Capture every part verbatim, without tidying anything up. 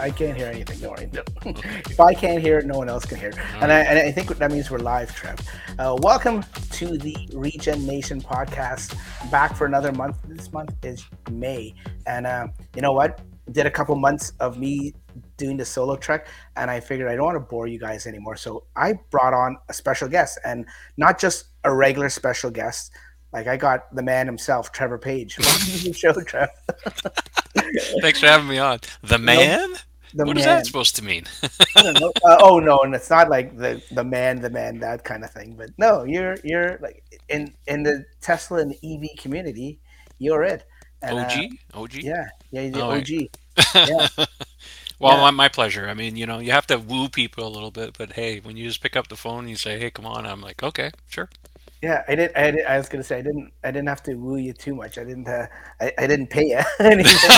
I can't hear anything. Don't worry. Okay. If I can't hear it, no one else can hear it. All And I, right. and I think that means we're live, Trev. Uh, welcome to the Regen Nation podcast. Back for another month. This month is May. And uh, you know what? Did a couple months of me doing the solo trek, and I figured I don't want to bore you guys anymore. So I brought on a special guest, and not just a regular special guest. Like I got the man himself, Trevor Page. Welcome to the show, Trev. Thanks for having me on. The No, man? the What is that man. supposed to mean? I don't know. Uh, oh no, and it's not like the the man, the man, that kind of thing. But no, you're you're like in in the Tesla and E V community, you're it. And O uh, G? O G? yeah, yeah, the All right. O G. Yeah, Well, yeah, my, my pleasure. I mean, you know, you have to woo people a little bit, but hey, when you just pick up the phone and you say, "Hey, come on," I'm like, "Okay, sure." yeah. I did. I, did, I was gonna say I didn't. I didn't have to woo you too much. I didn't. Uh, I, I didn't pay you anything.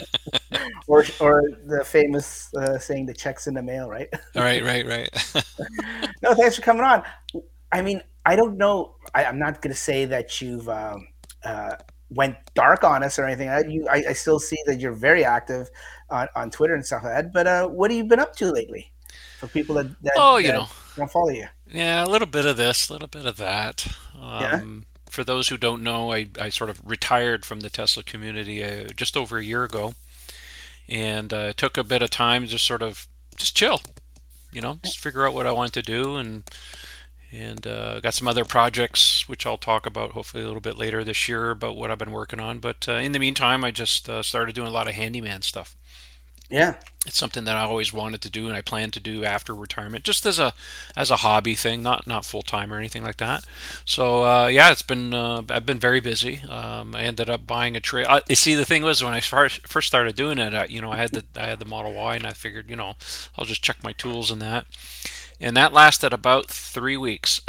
Or or the famous uh, saying, "The check's in the mail," right? All right, right, right. No, thanks for coming on. I mean, I don't know. I, I'm not going to say that you've um, uh, went dark on us or anything. I, you, I, I still see that you're very active on, on Twitter and stuff like that. But uh, what have you been up to lately? For people that that, Oh, you that know, don't follow you, yeah, a little bit of this, a little bit of that. yeah. Um, for those who don't know, I, I sort of retired from the Tesla community uh, just over a year ago, and uh, took a bit of time to just sort of just chill, you know, just figure out what I want to do, and and uh, got some other projects which I'll talk about hopefully a little bit later this year about what I've been working on. But uh, in the meantime, I just uh, started doing a lot of handyman stuff. Yeah. It's something that I always wanted to do and I plan to do after retirement, just as a as a hobby thing, not not full time or anything like that. So uh, yeah, it's been uh, I've been very busy. Um, I ended up buying a trailer. Uh, you see, the thing was when I first first started doing it, uh, you know, I had the I had the Model Y, and I figured, you know, I'll just check my tools and that, and that lasted about three weeks.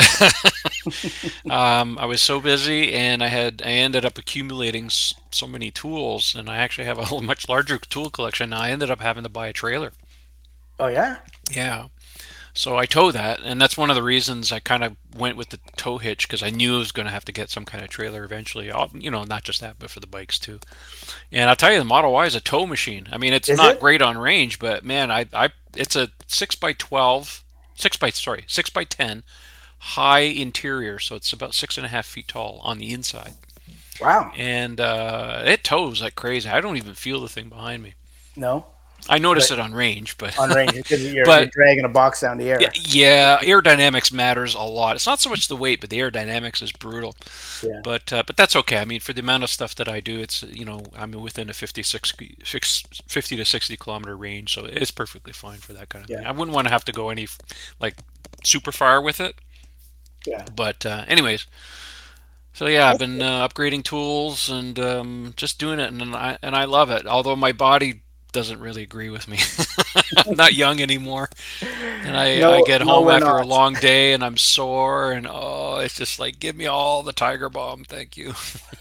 um, I was so busy, and I had I ended up accumulating s- so many tools, and I actually have a much larger tool collection now. I ended up having to buy a trailer. Oh yeah. Yeah, so I tow that, and that's one of the reasons I kind of went with the tow hitch because I knew I was going to have to get some kind of trailer eventually. I'll- You know, not just that, but for the bikes too. And I'll tell you, the Model Y is a tow machine. I mean, it's Is not it? great on range, but man, I, I, it's a six by twelve, six by sorry, six by ten high interior, so it's about six and a half feet tall on the inside, Wow. and uh, it tows like crazy. I don't even feel the thing behind me. No, I notice but it on range, but on range because you're you're but dragging a box down the yeah, air. yeah, aerodynamics matters a lot. It's not so much the weight, but the aerodynamics is brutal. Yeah. But uh, but that's okay. I mean, for the amount of stuff that I do, it's you know I'm within a fifty six fifty to sixty kilometer range, so it's perfectly fine for that kind of thing. Yeah. I wouldn't want to have to go any like super far with it. Yeah. But uh, anyways, so yeah, I've That's been good. uh, upgrading tools and um, just doing it, and I and I love it. Although my body doesn't really agree with me. I'm not young anymore, and I I No, get no, home we're after a not. long day and I'm sore, and oh, it's just like give me all the Tiger Balm, thank you.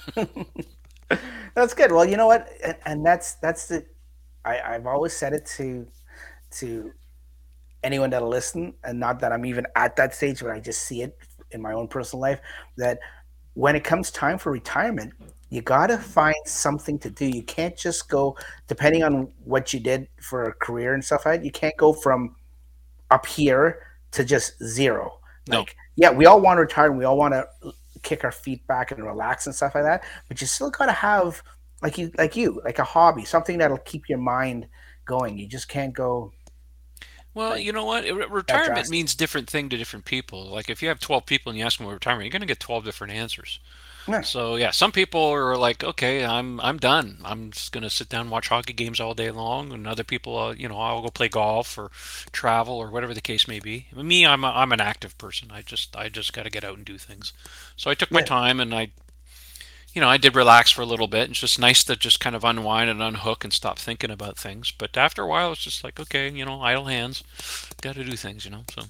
That's good. Well, you know what, and, and that's that's the. I I've always said it to to anyone that'll listen, and not that I'm even at that stage, but I just see it in my own personal life, that when it comes time for retirement, you got to find something to do. You can't just go, depending on what you did for a career and stuff like that, you can't go from up here to just zero. No, Like, yeah, we all want to retire and we all want to kick our feet back and relax and stuff like that, but you still got to have, like you, like you, like a hobby, something that'll keep your mind going. You just can't go well, like you know what? Re- that Retirement drastic. means different thing to different people. Like if you have twelve people and you ask them about retirement, you're going to get twelve different answers. Yeah. So yeah, some people are like, okay, I'm I'm done. I'm just gonna sit down and watch hockey games all day long, and other people, uh, you know, I'll go play golf or travel or whatever the case may be. Me, I'm a, I'm an active person. I just I just got to get out and do things. So I took my Yeah. time and I, you know, I did relax for a little bit. It's just nice to just kind of unwind and unhook and stop thinking about things. But after a while, it's just like, okay, you know, idle hands, got to do things, you know. So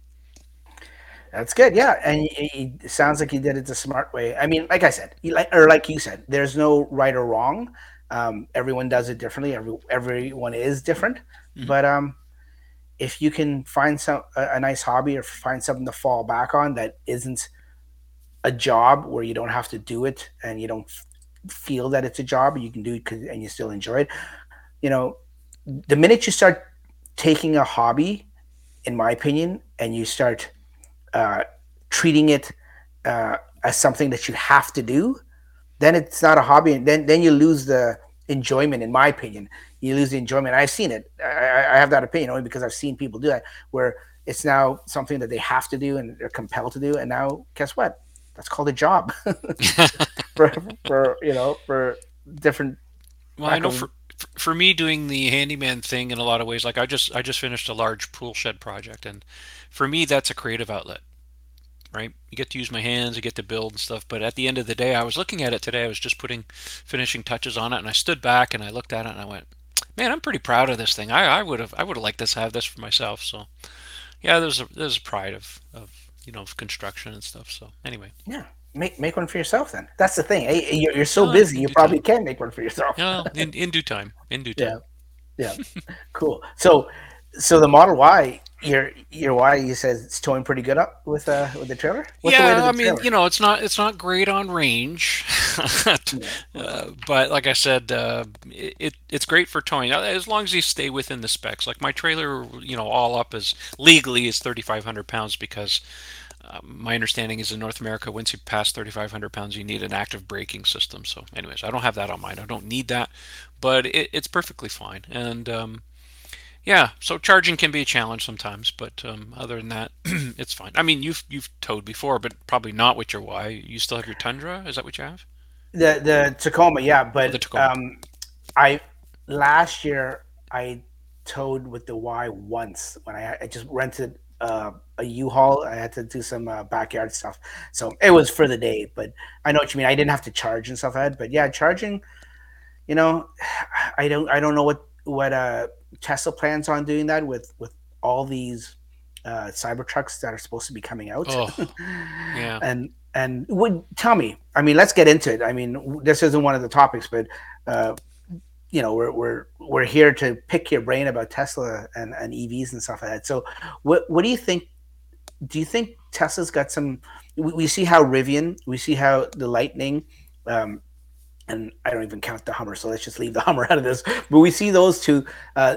That's good. Yeah, and it, it sounds like you did it the smart way. I mean, like I said, you like or like you said, there's no right or wrong. Um, everyone does it differently. Every everyone is different. mhm. But um, if you can find some a, a nice hobby or find something to fall back on that isn't a job where you don't have to do it and you don't f- feel that it's a job, you can do it 'cause- and you still enjoy it. You know, the minute you start taking a hobby, in my opinion, and you start uh, treating it uh, as something that you have to do, then it's not a hobby, and then then you lose the enjoyment. In my opinion, you lose the enjoyment. I've seen it. I, I have that opinion only because I've seen people do that, where it's now something that they have to do and they're compelled to do. And now, guess what? That's called a job for for you know for different Well, I lack know of. for for me doing the handyman thing in a lot of ways, like I just I just finished a large pool shed project, and for me that's a creative outlet, right? You get to use my hands, you get to build and stuff, but at the end of the day, I was looking at it today. I was just putting finishing touches on it, and I stood back and I looked at it and I went, "Man, I'm pretty proud of this thing. I I would have I would have liked this have this for myself." So yeah, there's a there's a pride of of you know of construction and stuff. So anyway, Yeah, make make one for yourself. Then that's the thing. eh, You're, you're so uh, busy, in you due probably time. can make one for yourself. Yeah, in in due time, in due Yeah, time. yeah, cool. So, so the Model Y, your your Y, you said it's towing pretty good up with uh with the trailer. What's the weight of Yeah, the I mean, trailer? you know, it's not it's not great on range, Yeah, uh, but like I said, uh, it it's great for towing uh, as long as you stay within the specs. Like my trailer, you know, all up is legally is thirty-five hundred pounds because uh, my understanding is in North America, once you pass thirty-five hundred pounds, you need an active braking system. So, anyways, I don't have that on mine. I don't need that, but it, it's perfectly fine. And um, yeah, so charging can be a challenge sometimes, but um, other than that, it's fine. I mean, you've you've towed before, but probably not with your Y. You still have your Tundra? Is that what you have? the the Tacoma, yeah, Oh, the but Tacoma. um, I last year I towed with the Y once when I, I just rented uh, a U-Haul. I had to do some uh, backyard stuff, so it was for the day. But I know what you mean. I didn't have to charge and stuff. I had, but yeah, charging. You know, I don't I don't know what what uh, Tesla plans on doing that with with all these uh, Cybertrucks that are supposed to be coming out, Oh, yeah. and and would tell me. I mean, let's get into it. I mean, this isn't one of the topics, but uh, you know, we're we're we're here to pick your brain about Tesla and, and E Vs and stuff like that. So, what what do you think? Do you think Tesla's got some? We, we see how Rivian, we see how the Lightning, um, and I don't even count the Hummer, so let's just leave the Hummer out of this. But we see those two uh,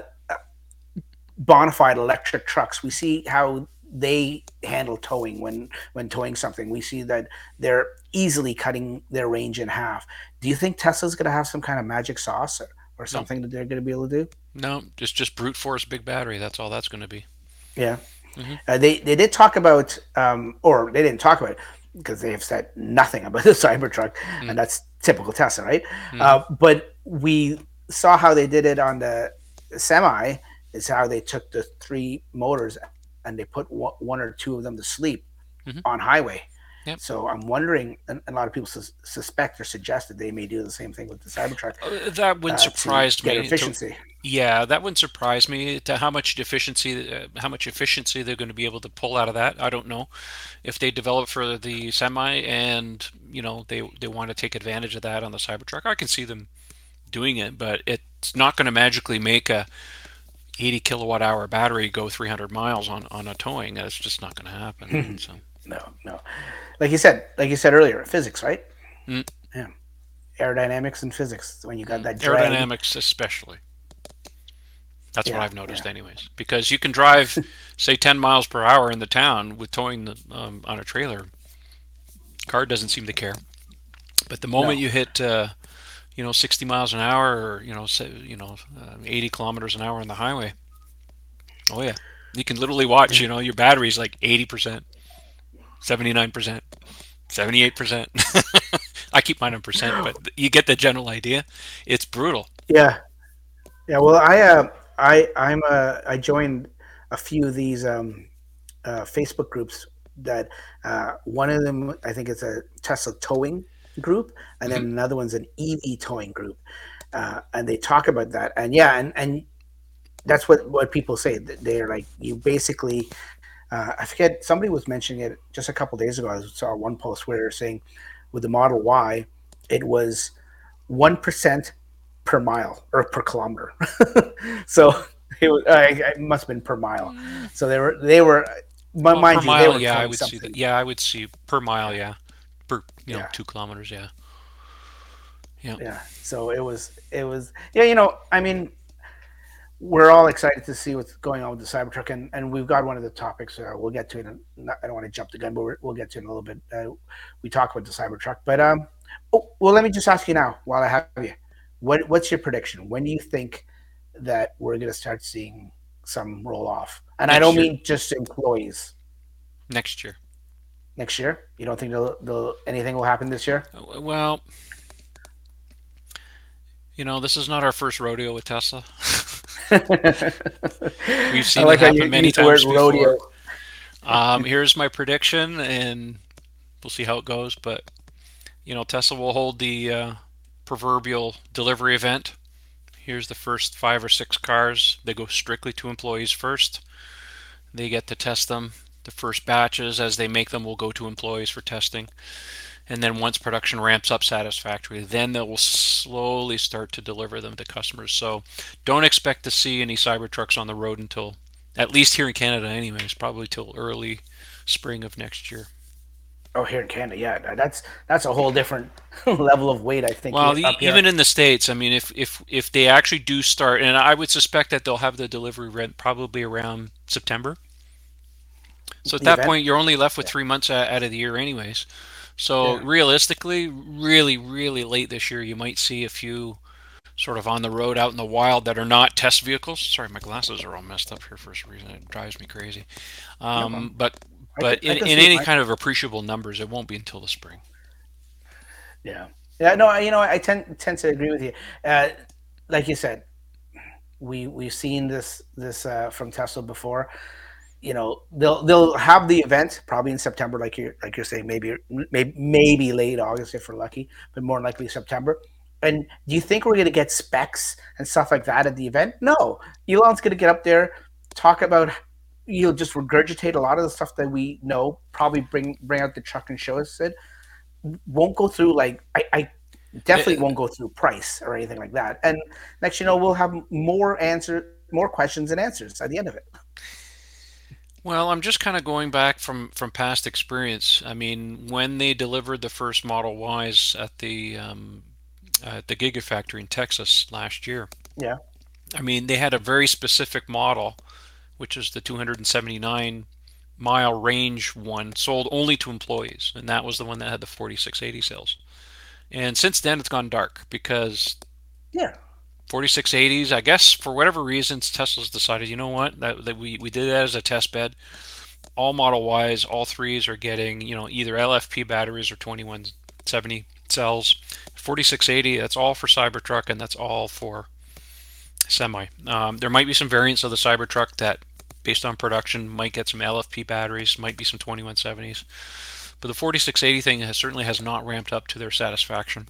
bona fide electric trucks. We see how they handle towing when when towing something. We see that they're easily cutting their range in half. Do you think Tesla's going to have some kind of magic sauce or, or No, something that they're going to be able to do? no, just just brute force big battery. That's all that's going to be. Yeah, Hmm. uh, they they did talk about, um, or they didn't talk about it because they have said nothing about the Cybertruck, and that's typical Tesla, right? Hmm. Uh, but we saw how they did it on the Semi. Is how they took the three motors and they put one or two of them to sleep Hmm. on highway. Yep. So I'm wondering, and a lot of people sus- suspect or suggest that they may do the same thing with the Cybertruck Uh, that wouldn't uh, to surprise get me. To efficiency. Yeah, that wouldn't surprise me. To how much efficiency, uh, how much efficiency they're going to be able to pull out of that, I don't know. If they develop for the semi and you know they they want to take advantage of that on the Cybertruck, I can see them doing it, but it's not going to magically make a eighty kilowatt hour battery go three hundred miles on on a towing. That's just not going to happen, right? So, No, no. Like you said, like you said earlier, physics, right? mm, Yeah, aerodynamics and physics. When you got mm. that drag, Aerodynamics especially. That's what yeah, I've noticed, yeah, anyways. Because you can drive, say, ten miles per hour in the town with towing the, um, on a trailer. Car doesn't seem to care. But the moment no, you hit, uh, you know, sixty miles an hour, or you know, say, you know, uh, eighty kilometers an hour on the highway, oh yeah, you can literally watch. You know, your battery's like eighty percent, seventy-nine percent, seventy-eight percent. I keep mine on percent, but you get the general idea. It's brutal. yeah, yeah. Well, I, uh, I, I'm, uh, I joined a few of these um, uh, Facebook groups that uh, one of them, I think it's a Tesla towing group, and then Hmm. another one's an E V towing group, uh, and they talk about that. And yeah, and and that's what what people say. They're like, you basically, uh, I forget, somebody was mentioning it just a couple days ago. I saw one post where they're saying with the Model Y, it was one percent per mile or per kilometer. So it was, uh, it must have been per mile. So they were they were, Well, per mind you, they mile, were yeah, I towing would see that. something. Yeah, I would see per mile, Yeah, yeah, per you know yeah, two kilometers, yeah, yeah. yeah. So it was it was yeah. You know, I mean, we're all excited to see what's going on with the Cybertruck, and, and we've got one of the topics. Uh, we'll get to it. In, not, I don't want to jump the gun, but we're, we'll get to it in a little bit. Uh, we talk about the Cybertruck, but um, oh, well, let me just ask you now, while I have you, what what's your prediction? When do you think that we're going to start seeing some roll off? And I Next don't year. mean just employees. Next year. Next year, you don't think they'll, they'll, anything will happen this year? Uh, Well, you know, this is not our first rodeo with Tesla. We've I seen it like how you happen many use the word times rodeo. before. Um, here's my prediction, and we'll see how it goes. But you know, Tesla will hold the uh, proverbial delivery event. Here's the first five or six cars. They go strictly to employees first. They get to test them. The first batches, as they make them, will go to employees for testing. And then once production ramps up satisfactorily, then they will slowly start to deliver them to customers. So don't expect to see any Cybertrucks on the road until, at least here in Canada, anyways, probably till early spring of next year. Oh, here in Canada, yeah, that's that's a whole different level of weight. I think Well, here, e- up here. even in the states, I mean, if if if they actually do start, and I would suspect that they'll have the delivery rent probably around September. So at The that event. point, you're only left with Yeah, three months a- out of the year, anyways. So yeah. realistically, really, really late this year, you might see a few sort of on the road out in the wild that are not test vehicles. Sorry, my glasses are all messed up here for some reason. It drives me crazy. No problem. Um, but I can but I in, can in see it, any Mike. kind of appreciable numbers, it won't be until the spring. Yeah, yeah. No, I- you know, I tend tend to agree with you. Uh, like you said, we we've seen this this uh, from Tesla before. You know, they'll they'll have the event probably in September, like you're like you're saying, maybe maybe maybe late August if we're lucky, but more likely September. And do you think we're going to get specs and stuff like that at the event? No, Elon's going to get up there, talk about. He'll just regurgitate a lot of the stuff that we know. Probably bring bring out the truck and show us it. Won't go through like I, I definitely Eh, won't go through price or anything like that. And next, you know, we'll have more answer, more questions and answers at the end of it. Well, I'm just kind of going back from from past experience. I mean, when they delivered the first Model Ys at the um, at the Gigafactory in Texas last year, Yeah. I mean, they had a very specific model, which is the two hundred seventy-nine mile range one, sold only to employees, and that was the one that had the forty-six eighty cells. And since then, it's gone dark because Yeah. forty-six eighties, I guess, for whatever reasons, Tesla's decided, you know what, that, that we, we did that as a test bed. All Model Ys, all threes are getting, you know, either L F P batteries or twenty-one seventy cells. forty-six eighty, that's all for Cybertruck, and that's all for semi. Um, there might be some variants of the Cybertruck that, based on production, might get some L F P batteries, might be some twenty-one seventies. But the forty-six eighty thing has, certainly has not ramped up to their satisfaction.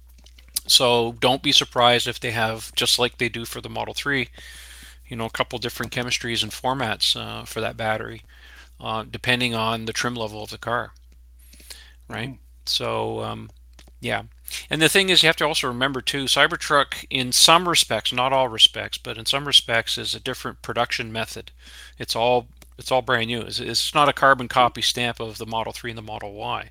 So don't be surprised if they have, just like they do for the Model three, you know, a couple different chemistries and formats uh, for that battery, uh, depending on the trim level of the car, right? Mhm. So um, yeah. And the thing is, you have to also remember too, Cybertruck, in some respects, not all respects, but in some respects, is a different production method. It's all it's all brand new. It's, it's not a carbon copy stamp of the Model three and the Model Y.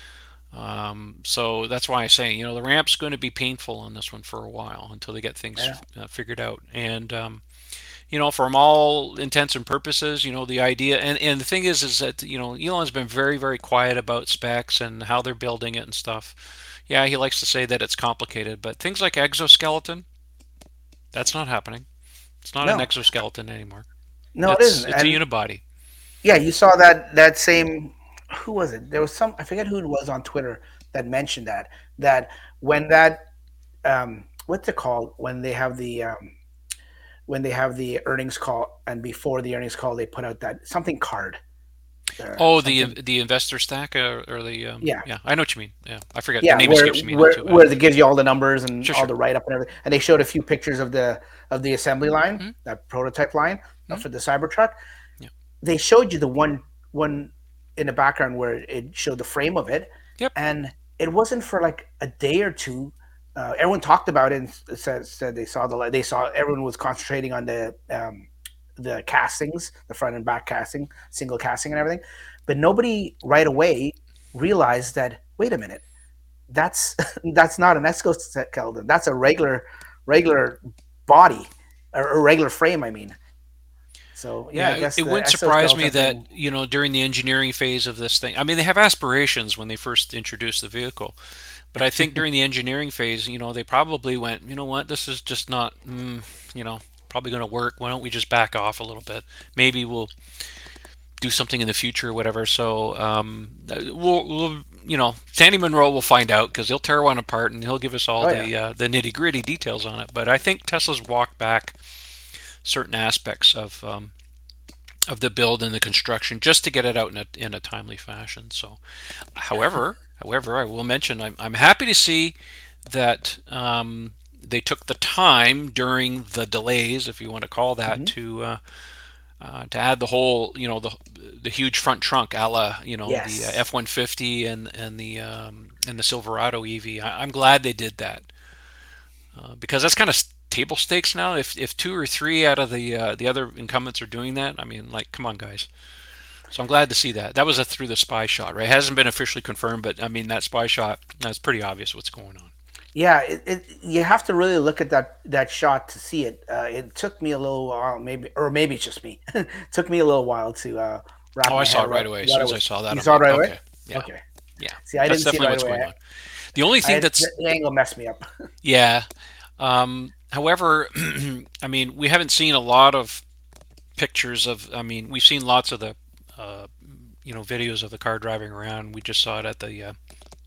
Um, so that's why I'm saying, you know, the ramp's going to be painful on this one for a while until they get things Yeah. uh, figured out. And um, you know, from all intents and purposes, you know, the idea and, and the thing is, is that, you know, Elon's been very, very quiet about specs and how they're building it and stuff. Yeah, he likes to say that it's complicated, but things like exoskeleton, that's not happening. It's not an No. exoskeleton anymore. No, it It's isn't. it's a And unibody. yeah, you saw that that same. Who was it? There was some. I forget who it was on Twitter that mentioned that that when that um what's it called when they have the um when they have the earnings call and before the earnings call they put out that something card uh, Oh, the something. the investor stack uh, or the um, Yeah. yeah, I know what you mean. Yeah, I forget the Yeah, name where escapes me now where too bad. where it gives you all the numbers and Sure, all sure. the write up and everything, and they showed a few pictures of the of the assembly line, Hmm. that prototype line uh, Hmm. for the Cybertruck. Yeah. They showed you the one one in the background where it showed the frame of it, Yep. and it wasn't for like a day or two. Uh, everyone talked about it and said said they saw the they saw everyone was concentrating on the um, the castings, the front and back casting, single casting and everything, but nobody right away realized that wait a minute, that's that's not an exoskeleton. That's a regular regular body. a, a regular frame. I mean, so yeah, Yeah, I it, guess it the wouldn't surprise me exoskeleton that, thing. you know, during the engineering phase of this thing, I mean, they have aspirations when they first introduced the vehicle, but I think during the engineering phase, you know, they probably went, you know what, this is just not, mm, you know, probably going to work. Why don't we just back off a little bit? Maybe we'll do something in the future or whatever. So um, we'll, we'll, you know, Sandy Monroe will find out because he'll tear one apart and he'll give us all Oh yeah, the uh, the nitty gritty details on it. But I think Tesla's walked back certain aspects of um, of the build and the construction just to get it out in a in a timely fashion. So, however, however, I will mention I'm I'm happy to see that um, they took the time during the delays, if you want to call that, hmm to uh, uh, to add the whole, you know, the the huge front trunk, a la, you know, the uh, yes, F one fifty and and the um, and the Silverado E V. I, I'm glad they did that uh, because that's kind of table stakes now. If if two or three out of the uh, the other incumbents are doing that, I mean, like, come on, guys. So I'm glad to see that. That was a through the spy shot, right? It hasn't been officially confirmed, but I mean, that spy shot, that's pretty obvious what's going on. yeah. It, it, you have to really look at that that shot to see it. Uh, it took me a little while, maybe, or maybe it's just me. It took me a little while to uh, wrap Oh, I my saw head it right around away. As what soon I as I was. saw that, You I'm saw it like, right away. okay, yeah, Okay. yeah, See, I that's didn't see it definitely right what's going away. on. The only I, thing I that's, the, the angle messed me up. yeah, um, however, I mean, we haven't seen a lot of pictures of, I mean, we've seen lots of the, uh, you know, videos of the car driving around. We just saw it at the, uh,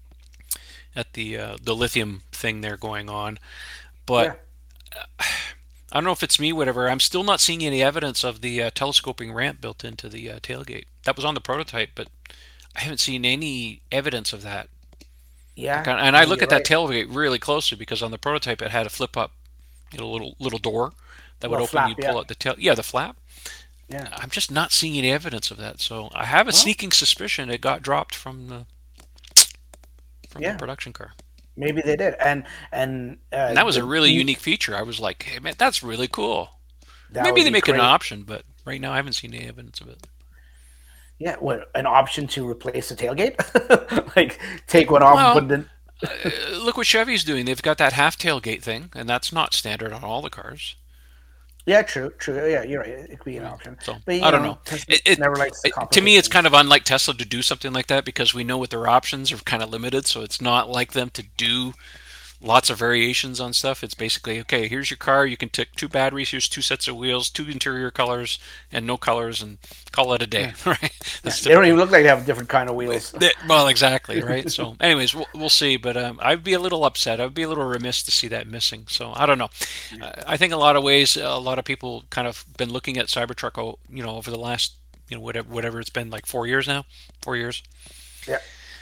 at the, uh, the lithium thing there going on. But Yeah. I don't know if it's me, whatever. I'm still not seeing any evidence of the uh, telescoping ramp built into the uh, tailgate. That was on the prototype, but I haven't seen any evidence of that. Like, Yeah. and I No, look you're at that right. tailgate really closely because on the prototype it had a flip up, you know, little little door that would Little open. flap. You'd Yeah. pull out the tail. Yeah, the flap. Yeah. I'm just not seeing any evidence of that. So I have a Well. sneaking suspicion it got dropped from the from the Yeah. production car. Maybe they did. And and And uh, that was a the really unique feature. I was like, hey man, that's really cool. that Maybe would they be make it an great. option, but right now I haven't seen any evidence of it. Yeah. What an option to replace the tailgate. Like take one off and put Well, it in. uh, look what Chevy's doing. They've got that half tailgate thing, and that's not standard on all the cars, Yeah. True. True. Yeah. You're right. It could be an right? option. So But I you don't know, know. Tesla It, it, never likes to it to complicate me, it's kind things. of unlike Tesla to do something like that because we know what their options are kind of limited. So it's not like them to do lots of variations on stuff. It's basically, okay, here's your car. You can take two batteries. Here's two sets of wheels, two interior colors, and no colors, and call it a day. Yeah. Right? Yeah. That's They don't typical. even look like they have different kind of wheels. Well, exactly, right? So, anyways, we'll, we'll see. But um, I'd be a little upset. I'd be a little remiss to see that missing. So, I don't know. Uh, I think a lot of ways, a lot of people kind of been looking at Cybertruck, oh, you know, over the last, you know, whatever, whatever it's been, like four years now, four years, Yeah.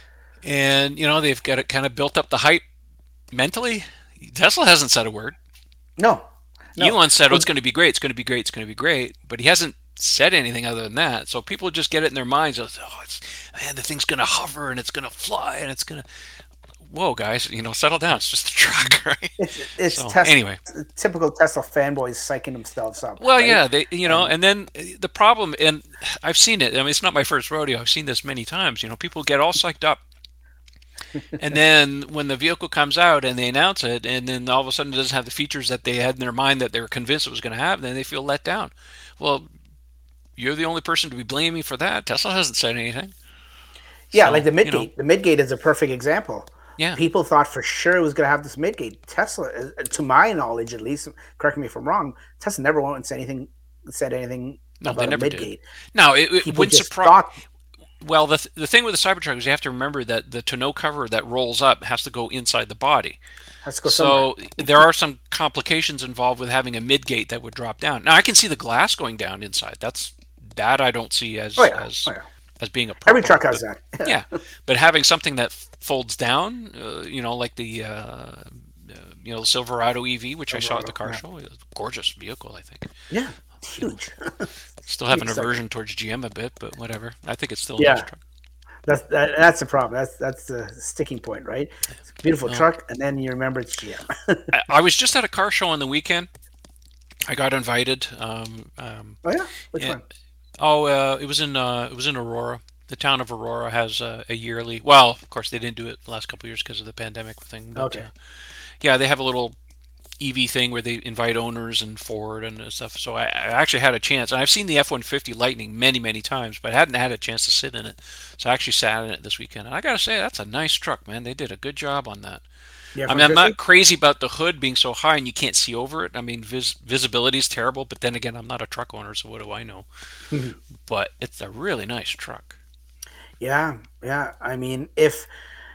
and you know, they've got it kind of built up the hype mentally. Tesla hasn't said a word. No. No. Elon said, "Oh, it's Well, going to be great. It's going to be great. It's going to be great," but he hasn't said anything other than that. So people just get it in their minds. Oh, it's, man, the thing's going to hover and it's going to fly and it's going to. Whoa, guys, you know, settle down. It's just a truck, right? it's it's So Tesla, anyway, typical Tesla fanboys psyching themselves up, well, right? yeah, they, you know, And and then uh, the problem, and I've seen it. I mean, it's not my first rodeo. I've seen this many times. You know, people get all psyched up, and then when the vehicle comes out and they announce it, and then all of a sudden it doesn't have the features that they had in their mind that they were convinced it was going to have, then they feel let down. Well, you're the only person to be blaming for that. Tesla hasn't said anything. yeah, like So, the you know, midgate. The midgate is a perfect example. yeah. People thought for sure it was going to have this midgate. Tesla, uh, to my knowledge, at least, correct me if I'm wrong. Tesla never once said anything said anything No, they about a never did. midgate. Now, it, it People wouldn't just surprise. thought, Well, the, th- the thing with the Cybertruck is you have to remember that the tonneau cover that rolls up has to go inside the body. let's go somewhere. So there are some complications involved with having a midgate that would drop down. Now I can see the glass going down inside. That's that I don't see Oh as yeah, oh as yeah. as being a Every problem. truck has But that. yeah, but having something that folds down, uh, you know, like the uh, uh, you know the Silverado E V, which I saw at the Silverado. car Yeah, show, a gorgeous vehicle. I think. yeah, it's You know, huge. still have an Huge truck. aversion towards G M a bit, but whatever. I think it's still a nice Yeah, truck. that's that, that's the problem. That's that's the sticking point, right? It's a beautiful Well, truck, and then you remember it's G M. I, I was just at a car show on the weekend. I got invited. Um, um, Oh yeah, which yeah, one? oh, uh, it was in uh, it was in Aurora. The town of Aurora has uh, a yearly. Well, of course, they didn't do it the last couple of years because of the pandemic thing. But Okay. uh, yeah, they have a little E V thing where they invite owners and Ford and stuff. So I, I actually had a chance, and I've seen the F one fifty Lightning many, many times, but I hadn't had a chance to sit in it. So I actually sat in it this weekend, and I gotta say that's a nice truck, man. They did a good job on that. The I mean, I'm F one fifty. not crazy about the hood being so high and you can't see over it. I mean, vis- visibility is terrible, but then again, I'm not a truck owner, so what do I know? But it's a really nice truck. Yeah, yeah. I mean, if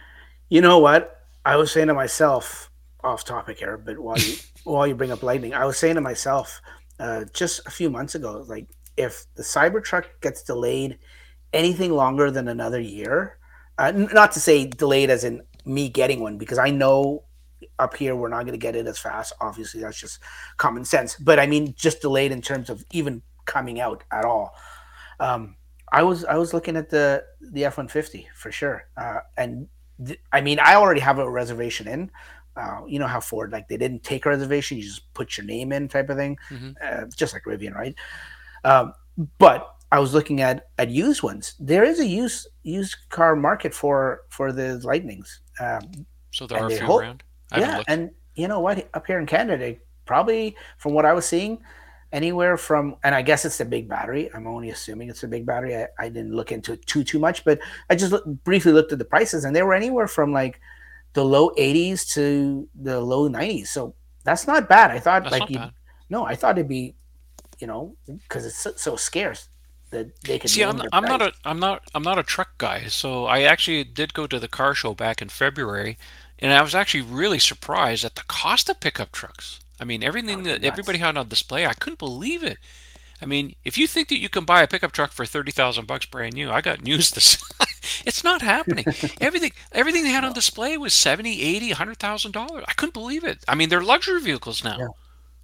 you know what I was saying to myself, off topic here, but while you while you bring up lightning, I was saying to myself uh, just a few months ago, like if the Cybertruck gets delayed anything longer than another year, uh, n- not to say delayed as in me getting one, because I know up here we're not going to get it as fast. Obviously, that's just common sense. But I mean, just delayed in terms of even coming out at all. Um, I was I was looking at the the F one fifty for sure, uh, and th- I mean I already have a reservation in. Uh, you know how Ford, like, they didn't take a reservation; you just put your name in, type of thing, Hmm. uh, just like Rivian, right? Um, but I was looking at at used ones. There is a used used car market for for the Lightnings, um, So there are and a they few hold. around. I haven't Yeah, looked. and you know what? Up here in Canada, they probably, from what I was seeing, anywhere from, and I guess it's the big battery. I'm only assuming it's a big battery. I, I didn't look into it too too much, but I just look, briefly looked at the prices, and they were anywhere from like the low eighties to the low nineties. So that's not bad. I thought That's like not you, bad. no, I thought it'd be, you know, because it's so, so scarce that they could See, I'm name their I'm not price. a I'm not I'm not a truck guy. So I actually did go to the car show back in February, and I was actually really surprised at the cost of pickup trucks. I mean, Oh, everything they're that everybody nuts. had on display, I couldn't believe it. I mean, if you think that you can buy a pickup truck for thirty thousand bucks brand new, I got news to say. It's not happening. Everything everything they had on No, display was seventy, eighty, one hundred thousand dollars. I couldn't believe it. I mean, they're luxury vehicles now. yeah,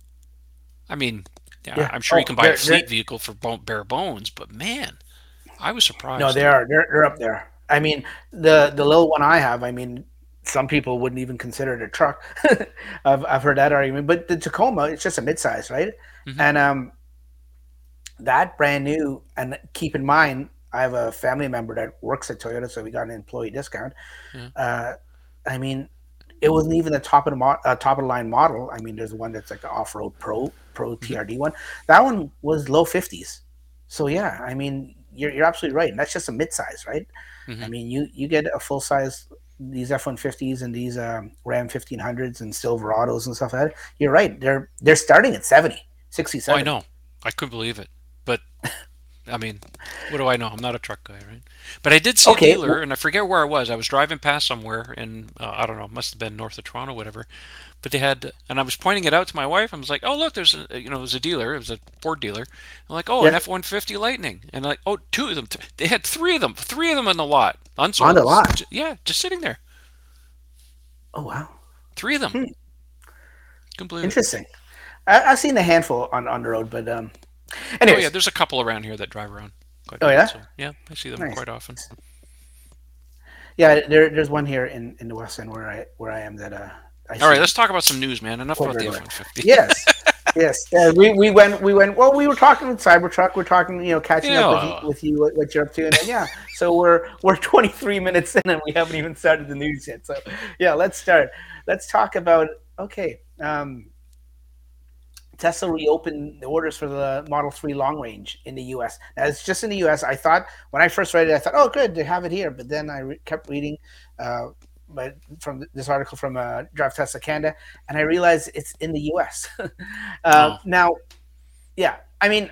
I mean, yeah, yeah. I'm sure you Oh, can buy a they're they're fleet vehicle for bare bones, but man, I was no, surprised. they are. They're they're up there. I mean, the the little one I have. I mean, some people wouldn't even consider it a truck. I've I've heard that argument, but the Tacoma, it's just a midsize, right? Hmm. And um, that brand new. And keep in mind, I have a family member that works at Toyota, so we got an employee discount. Yeah. Uh, I mean, it wasn't even the top of the mo- uh, top of the line model. I mean, there's one that's like an off road pro pro Hmm. T R D one. That one was low fifties. So yeah, I mean, you're you're absolutely right, and that's just a midsize, right? I Hmm. mean, you you get a full size, these F one fifties and these um, Ram fifteen hundreds and Silverados and stuff like that. You're right. They're they're starting at seventy, sixty, Oh, I seventy. know. I couldn't believe it. But I mean, what do I know? I'm not a truck guy, right? But I did see a Okay. dealer, and I forget where I was. I was driving past somewhere in, uh, I don't know, must have been north of Toronto, whatever. But they had, and I was pointing it out to my wife. I was like, "Oh, look, there's a, you know, it was a dealer. It was a Ford dealer." I'm like, "Oh, an Yeah. F one fifty Lightning," and like, "Oh, two of them. They had three of them, three of them in the lot, On the unsold. lot. Yeah, just sitting there, Oh wow. three of them. Hmm. Couldn't believe it." Interesting. I, I've seen a handful on on the road, but um. Oh yeah, Anyways. there's a couple around here that drive around quite a Oh bit. yeah. So yeah, I see them Nice. quite often. Yeah, there, there's one here in, in the West End where I where I am that uh, I All right, see let's talk about some news, man. Enough quite about the regular. F one fifty. Yes, yes. Uh, we, we went we went. Well, we were talking with Cybertruck. We're talking, you know, catching up with you, Yeah. with you what, what you're up to, and then yeah. So we're we're twenty-three minutes in and we haven't even started the news yet. So yeah, let's start. Let's talk about, okay. Um, Tesla reopened the orders for the Model three long range in the U S. Now, it's just in the U S. I thought, when I first read it, I thought, oh, good, they have it here. But then I re- kept reading uh, but from this article from uh, Drive Tesla Canada, and I realized it's in the U S. uh, Oh, now, yeah, I mean,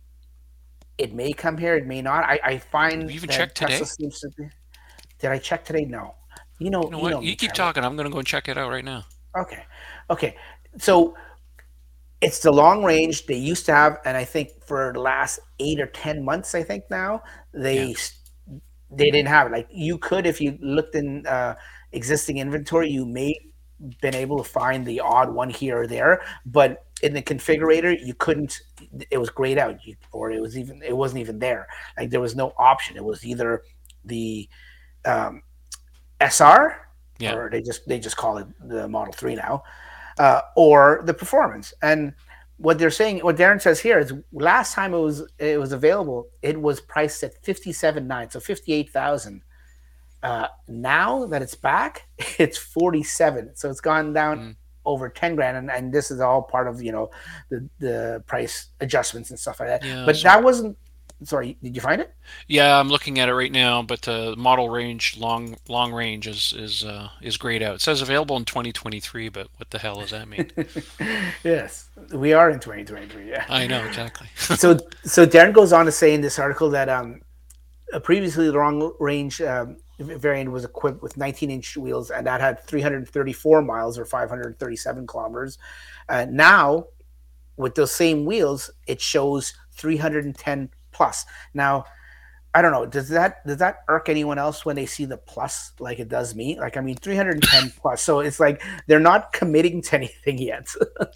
it may come here, it may not. I, I have find you even that checked Tesla today? seems to be. Did I check today? No. You know, You know you what? know You me, keep Trevor. talking. I'm gonna go and check it out right now. Okay, okay. So it's the long range they used to have, and I think for the last eight or ten months, I think now Yeah. they they didn't have it. Like, you could, if you looked in uh, existing inventory, you may been able to find the odd one here or there, but in the configurator, you couldn't. It was grayed out, you, or it was even it wasn't even there. Like, there was no option. It was either the um, S R, Yeah. or they just they just call it the Model Three now, uh, or the performance. And what they're saying, what Darren says here is, last time it was it was available, it was priced at fifty seven nine, so fifty eight thousand. Uh, now that it's back, it's forty seven, so it's gone down Mm. over ten grand, and, and this is all part of you know the the price adjustments and stuff like that. Yeah, But so that wasn't. Sorry, did you find it? yeah, I'm looking at it right now, but uh, model range, long long range is is uh, is grayed out. It says available in twenty twenty-three, but what the hell does that mean? Yes, we are in twenty twenty-three. Yeah. I know exactly. So so Darren goes on to say in this article that um uh, previously the long range um, variant was equipped with nineteen inch wheels and that had three hundred thirty-four miles or five hundred thirty-seven kilometers. Uh, now with those same wheels, it shows three hundred ten plus. Now I don't know. Does that does that irk anyone else when they see the plus like it does me? Like I mean, three hundred ten plus. So it's like they're not committing to anything yet,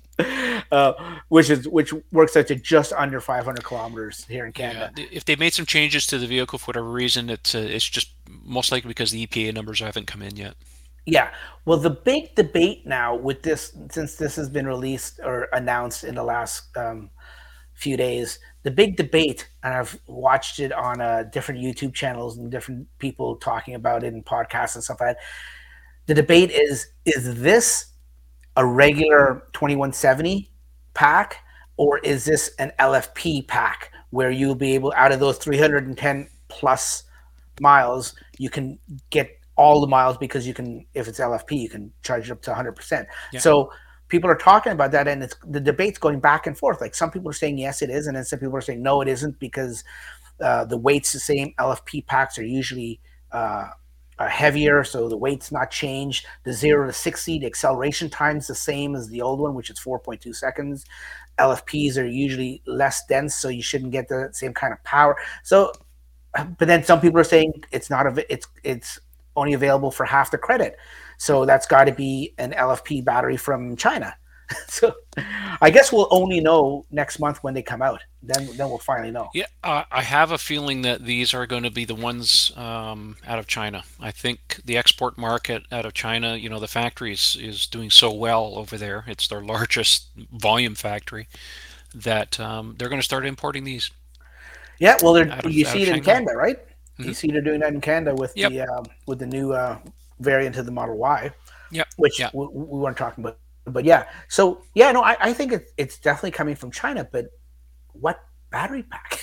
uh, which is which works out to just under five hundred kilometers here in Yeah, Canada. if they made some changes to the vehicle for whatever reason, it's uh, it's just most likely because the E P A numbers haven't come in yet. Yeah. Well, the big debate now with this, since this has been released or announced in the last um, few days, the big debate, and I've watched it on uh, different YouTube channels and different people talking about it in podcasts and stuff like that. The debate is: is this a regular twenty-one seventy pack, or is this an L F P pack where you'll be able, out of those three hundred ten plus miles, you can get all the miles because you can, if it's L F P, you can charge it up to one hundred percent. Yeah. So people are talking about that, and it's the debate's going back and forth. Like some people are saying yes, it is, and then some people are saying no, it isn't because uh, the weight's the same. L F P packs are usually uh, uh, heavier, so the weight's not changed. The zero to sixty, the acceleration time's the same as the old one, which is four point two seconds. L F Ps are usually less dense, so you shouldn't get the same kind of power. So, but then some people are saying it's not a it's it's only available for half the credit, so that's got to be an L F P battery from China. So, I guess we'll only know next month when they come out. Then then we'll finally know. Yeah, uh, I have a feeling that these are going to be the ones um, out of China. I think the export market out of China, you know, the factory is, is doing so well over there. It's their largest volume factory that um, they're going to start importing these Yeah, well, out of you out of see it in Shanghai. Canada, right? Hmm. You see they're doing that in Canada with Yep. the um, with the new uh, variant of the Model Y, Yep. which Yeah. we, we weren't talking about. But yeah, so yeah, no, I, I think it's it's definitely coming from China. But what battery pack?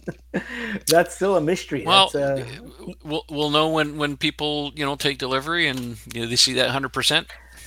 That's still a mystery. Well, That's uh, we'll we'll know when when people you know take delivery and you know, they see that one hundred percent.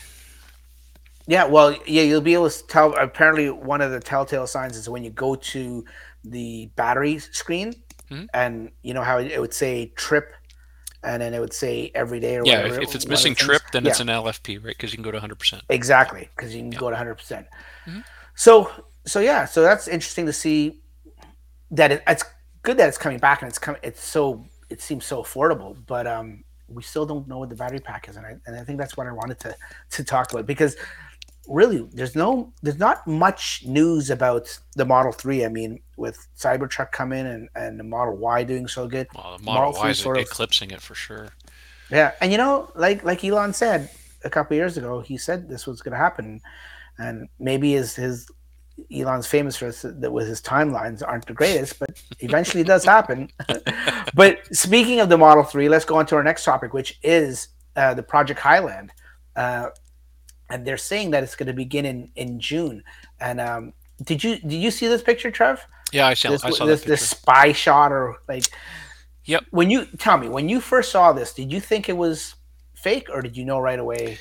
yeah, well, yeah, you'll be able to tell. Apparently, one of the telltale signs is when you go to the battery screen, Hmm. and you know how it, it would say trip, and then it would say every day or Yeah, if, whatever. if it's One of the missing things. trip, then it's Yeah, an L F P, right? Because you can go to one hundred percent. exactly, because you can Yeah. go to one hundred percent. Hmm. So, so yeah, so that's interesting to see that it, it's good that it's coming back and it's coming. It's so it seems so affordable, but um, we still don't know what the battery pack is, and I and I think that's what I wanted to to talk about because really there's no there's not much news about the Model three. I mean, with Cybertruck coming and and the Model Y doing so good, Well, the the Model Model Y three is sort of eclipsing it for sure. yeah. And you know, like like Elon said a couple of years ago, he said this was going to happen, and maybe his his Elon's famous for this, that with his timelines aren't the greatest, but eventually it does happen. But speaking of the Model three, let's go on to our next topic, which is uh, the Project Highland. Uh, and they're saying that it's going to begin in, in June. And um, did you did you see this picture, Trev? Yeah, I saw This I saw that this this picture. spy shot or like Yep. when you tell me when you first saw this, did you think it was fake or did you know right away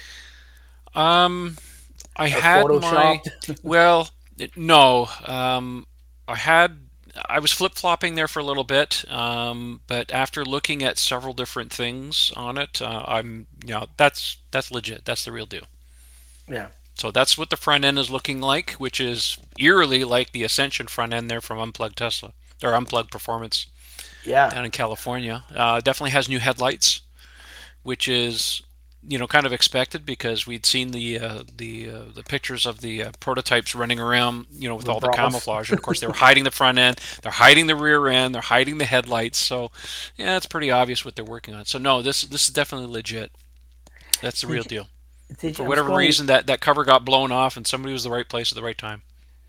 Um, I or had my photoshopped? well, it- no. Um, I had I was flip flopping there for a little bit. Um, but after looking at several different things on it, uh, I'm you know that's that's legit. That's the real deal. Yeah, So that's what the front end is looking like, which is eerily like the Ascension front end there from Unplugged Tesla or Unplugged Performance yeah. down in California. Uh, definitely has new headlights, which is you know kind of expected because we'd seen the uh, the uh, the pictures of the uh, prototypes running around you know with The all the bras. camouflage, and of course they were hiding the front end, they're hiding the rear end, they're hiding the headlights. So yeah, it's pretty obvious what they're working on. So no, this this is definitely legit. That's the real Did you, deal. did For you, I'm whatever scrolling. reason, that that cover got blown off, and somebody was the right place at the right time.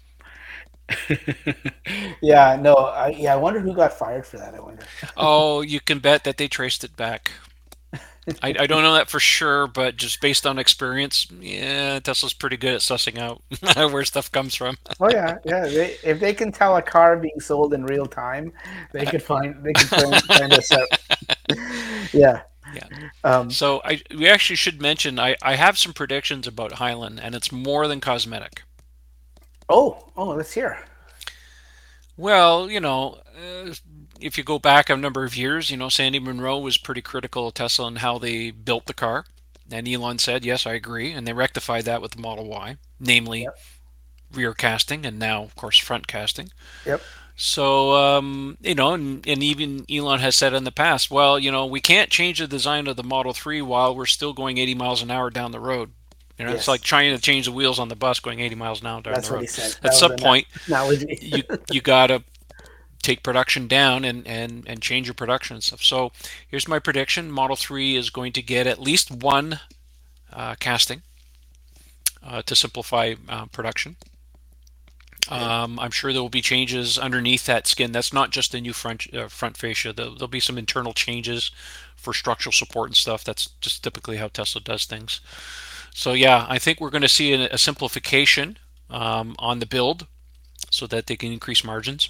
Yeah, no, I, yeah. I wonder who got fired for that. I wonder. Oh, you can bet that they traced it back. I, I don't know that for sure, but just based on experience, yeah, Tesla's pretty good at sussing out where stuff comes from. Oh yeah, yeah. They, if they can tell a car being sold in real time, they could find they could find find us out. Yeah. Yeah. Um, So I we actually should mention I, I have some predictions about Highland, and it's more than cosmetic. oh, oh, let's hear. Well, you know, uh, if you go back a number of years, you know, Sandy Munro was pretty critical of Tesla and how they built the car. And Elon said, yes, I agree. And they rectified that with the Model Y, namely Yep. rear casting and now, of course, front casting. Yep. So, um, you know, and, and even Elon has said in the past, well, you know, we can't change the design of the Model three while we're still going eighty miles an hour down the road. You know, it's like Yes. trying to change the wheels on the bus going eighty miles an hour down the That's what road. he said. At That was some an point, analogy. you you gotta take production down and, and, and change your production and stuff. So here's my prediction: Model three is going to get at least one uh, casting uh, to simplify uh, production. Yep. Um, I'm sure there will be changes underneath that skin. That's not just the new front uh, front fascia. There'll, there'll be some internal changes for structural support and stuff. That's just typically how Tesla does things. So yeah, I think we're going to see a, a simplification um, on the build so that they can increase margins.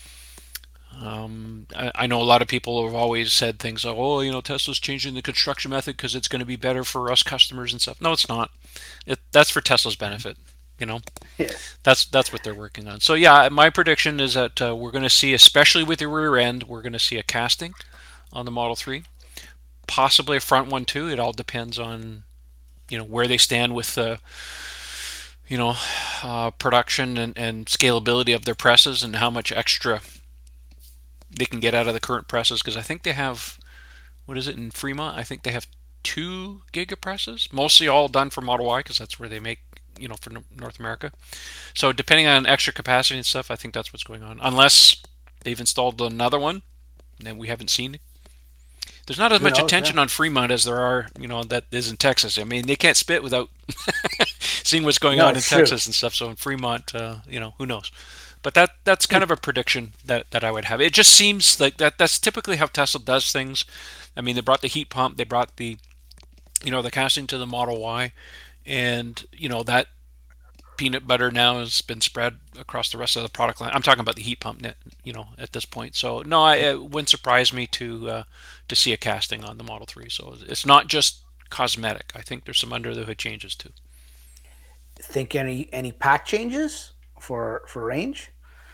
Um, I, I know a lot of people have always said things like, "Oh, you know, Tesla's changing the construction method because it's going to be better for us customers and stuff." No, it's not. It, that's for Tesla's benefit. You know, Yes. that's that's what they're working on. So yeah, my prediction is that uh, we're going to see, especially with the rear end, we're going to see a casting on the Model three, possibly a front one too. It all depends on you know where they stand with the you know uh, production and, and scalability of their presses and how much extra they can get out of the current presses. Because I think they have what is it in Fremont? I think they have two giga presses, mostly all done for Model Y because that's where they make you know for North America. So depending on extra capacity and stuff, I think that's what's going on. Unless they've installed another one that we haven't seen. There's not as Who much knows? Yeah. attention on Fremont as there are, you know, that is in Texas. I mean, they can't spit without seeing what's going No, on in it's true. Texas and stuff. So in Fremont, uh, you know, who knows? But that that's kind of a prediction that, that I would have. It just seems like that that's typically how Tesla does things. I mean, they brought the heat pump, they brought the you know the casting to the Model Y, and you know that peanut butter now has been spread across the rest of the product line. I'm talking about the heat pump, net, you know, at this point. So no, I, it wouldn't surprise me to uh, to see a casting on the Model three. So it's not just cosmetic. I think there's some under the hood changes too. Think any any pack changes for for range?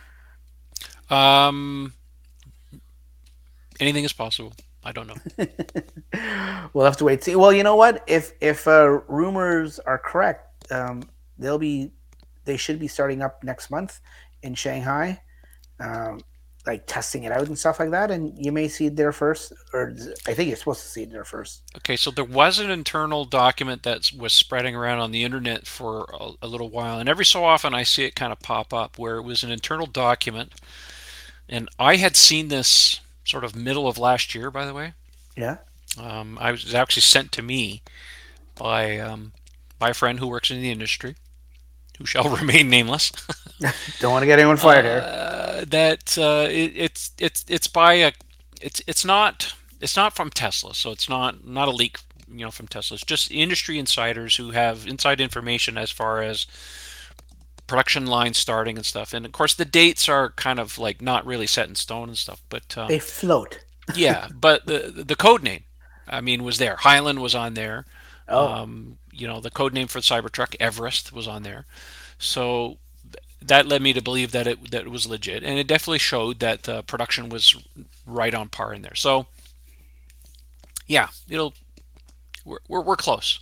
Um, anything is possible. I don't know. We'll have to wait. See, well, you know what? If if uh, rumors are correct, um, they'll be they should be starting up next month in Shanghai, um, like testing it out and stuff like that. And you may see it there first, or I think you're supposed to see it there first. Okay, so there was an internal document that was spreading around on the internet for a, a little while, and every so often I see it kind of pop up where it was an internal document, and I had seen this sort of middle of last year, by the way. Yeah. Um, I was actually sent to me by um, by a friend who works in the industry, who shall remain nameless. Don't want to get anyone fired here. uh, that uh, it, it's it's it's by a it's it's not it's not from Tesla, so it's not not a leak, you know, from Tesla. It's just industry insiders who have inside information as far as production lines starting and stuff. And of course, the dates are kind of like not really set in stone and stuff. But um, They float. yeah, but the the code name, I mean, was there. Highland was on there. Oh, Um, you know, the code name for the Cybertruck, Everest, was on there. So that led me to believe that it that it was legit, and it definitely showed that uh, production was right on par in there. So yeah, it'll we're we're, we're close.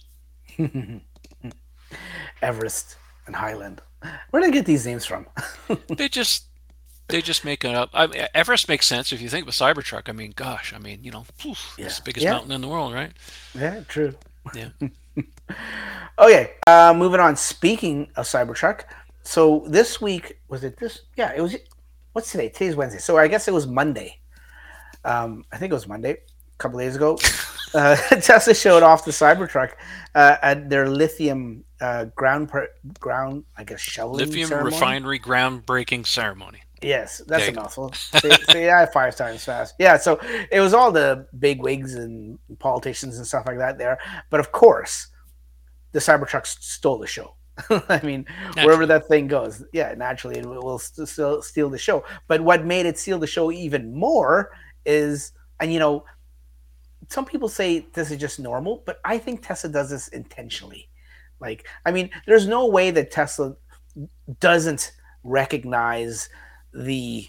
Everest and Highland. Where did I get these names from? They just they just make it up. I mean, Everest makes sense if you think of a Cybertruck. I mean, gosh, I mean, you know, phew, it's Yeah. the biggest Yeah. mountain in the world, right? Yeah. True. Yeah. Okay. Uh, moving on. Speaking of Cybertruck, so this week was it this? Yeah, it was. What's today? Today's Wednesday. So I guess it was Monday. Um, I think it was Monday, a couple days ago. Uh, Tesla showed off the Cybertruck uh, at their lithium uh, ground per, ground, I guess, shoveling Lithium ceremony. refinery groundbreaking ceremony. Yes, There that's you a go. mouthful. Say, say yeah, five times fast. Yeah, so it was all the big wigs and politicians and stuff like that there. But of course, the Cybertruck stole the show. I mean, wherever Naturally. that thing goes, yeah, naturally it will still steal the show. But what made it steal the show even more is, and you know, some people say this is just normal, but I think Tesla does this intentionally. Like, I mean, there's no way that Tesla doesn't recognize the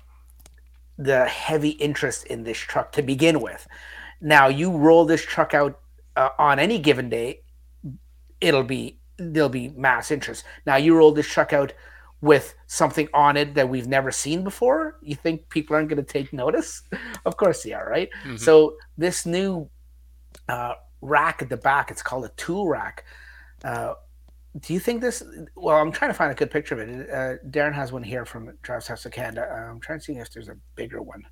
the heavy interest in this truck to begin with. Now, you roll this truck out uh, on any given day, it'll be there'll be mass interest. Now, you roll this truck out with something on it that we've never seen before. You think people aren't going to take notice? Of course they are, right? Hmm. So this new uh, rack at the back, it's called a tool rack. Uh, do you think this? Well, I'm trying to find a good picture of it. Uh, Darren has one here from Drives House of Canada. Uh, I'm trying to see if there's a bigger one.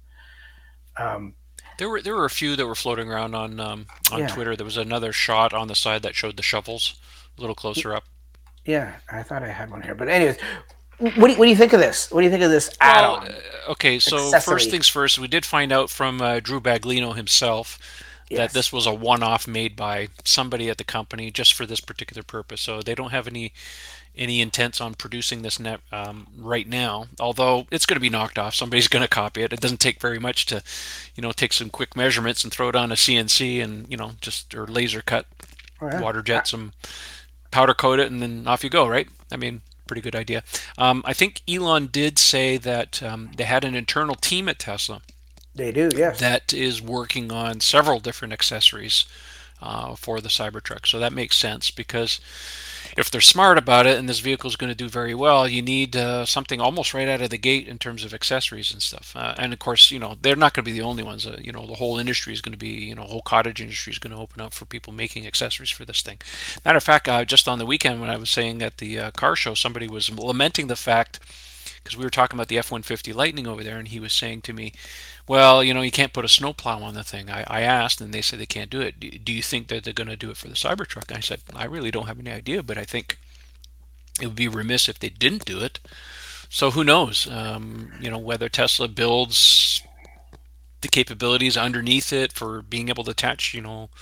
Um, There were there were a few that were floating around on um, on yeah, Twitter. There was another shot on the side that showed the shovels a little closer up. yeah. I thought I had one here, but anyways, what do you, what do you think of this? What do you think of this Well, add-on uh, okay, so first accessory? things first, we did find out from uh, Drew Baglino himself that Yes. this was a one-off made by somebody at the company just for this particular purpose. So they don't have any any intents on producing this net um, right now. Although it's going to be knocked off, somebody's going to copy it. It doesn't take very much to, you know, take some quick measurements and throw it on a C N C and you know just or laser cut, Oh yeah. water I, jet some powder coat it, and then off you go, right? I mean, pretty good idea. Um, I think Elon did say that um, they had an internal team at Tesla they do. Yes. that is working on several different accessories uh, for the Cybertruck. So that makes sense because if they're smart about it and this vehicle is going to do very well, you need uh, something almost right out of the gate in terms of accessories and stuff. Uh, and of course, you know, they're not going to be the only ones. Uh, you know, the whole industry is going to be, you know, whole cottage industry is going to open up for people making accessories for this thing. Matter of fact, uh, just on the weekend when I was saying at the uh, car show, somebody was lamenting the fact because we were talking about the F one fifty Lightning over there, and he was saying to me, well, you know, you can't put a snowplow on the thing. I, I asked, and they said they can't do it. Do, do you think that they're going to do it for the Cybertruck? And I said, I really don't have any idea, but I think it would be remiss if they didn't do it. So who knows? Um, you know, whether Tesla builds the capabilities underneath it for being able to attach, you know,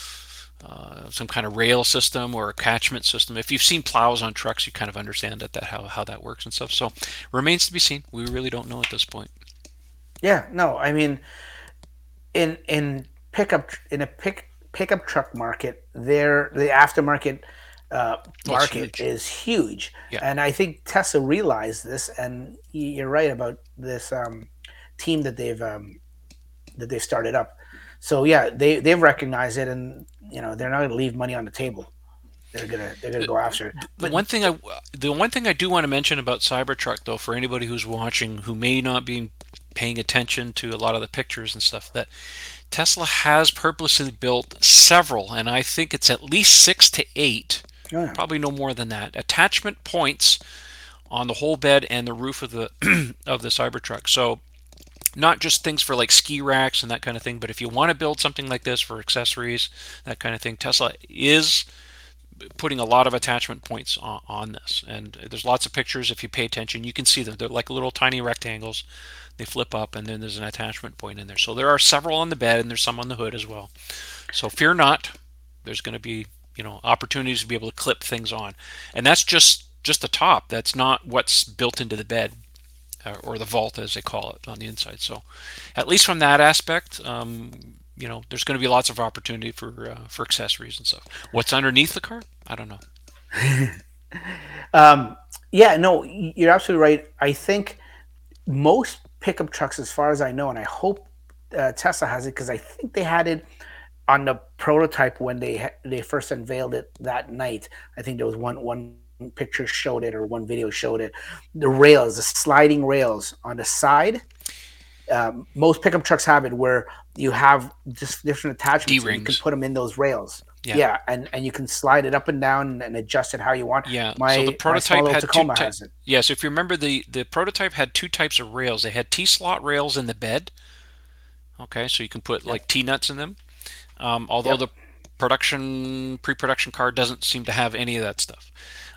uh, some kind of rail system or a catchment system. If you've seen plows on trucks, you kind of understand that, that how, how that works and stuff. So remains to be seen. We really don't know at this point. Yeah. No. I mean, in in pickup in a pick pickup truck market, there the aftermarket uh, Oh, it's market huge. is huge, Yeah. and I think Tesla realized this. And you're right about this um, team that they've um, that they've started up. So yeah, they they've recognized it, and you know they're not going to leave money on the table. They're gonna they're gonna The, go after it. the But one thing I the one thing I do want to mention about Cybertruck though, for anybody who's watching who may not be paying attention to a lot of the pictures and stuff, that Tesla has purposely built several, and I think it's at least six to eight, oh yeah, probably no more than that, attachment points on the whole bed and the roof of the of the Cybertruck. So not just things for like ski racks and that kind of thing, but if you want to build something like this for accessories, that kind of thing, Tesla is putting a lot of attachment points on, on this. And there's lots of pictures. If you pay attention, you can see them. They're like little tiny rectangles. They flip up, and then there's an attachment point in there. So there are several on the bed, and there's some on the hood as well. So fear not. There's going to be, you know, opportunities to be able to clip things on, and that's just just the top. That's not what's built into the bed, uh, or the vault as they call it on the inside. So, at least from that aspect, um, you know, there's going to be lots of opportunity for uh, for accessories and stuff. What's underneath the car? I don't know. um, yeah. No, you're absolutely right. I think most pickup trucks, as far as I know, and I hope uh, Tesla has it because I think they had it on the prototype when they ha- they first unveiled it that night. I think there was one one picture showed it or one video showed it. The rails, the sliding rails on the side. Um, most pickup trucks have it where you have just different D attachments and you can rings. put them in those rails. Yeah. Yeah, and, and you can slide it up and down and adjust it how you want. Yeah. So the My my small prototype little had two. Tacoma Ty- has it. yeah. So if you remember, the the prototype had two types of rails. They had T slot rails in the bed. Okay, so you can put Yep, like T nuts in them. Um, although yep. the production pre-production car doesn't seem to have any of that stuff.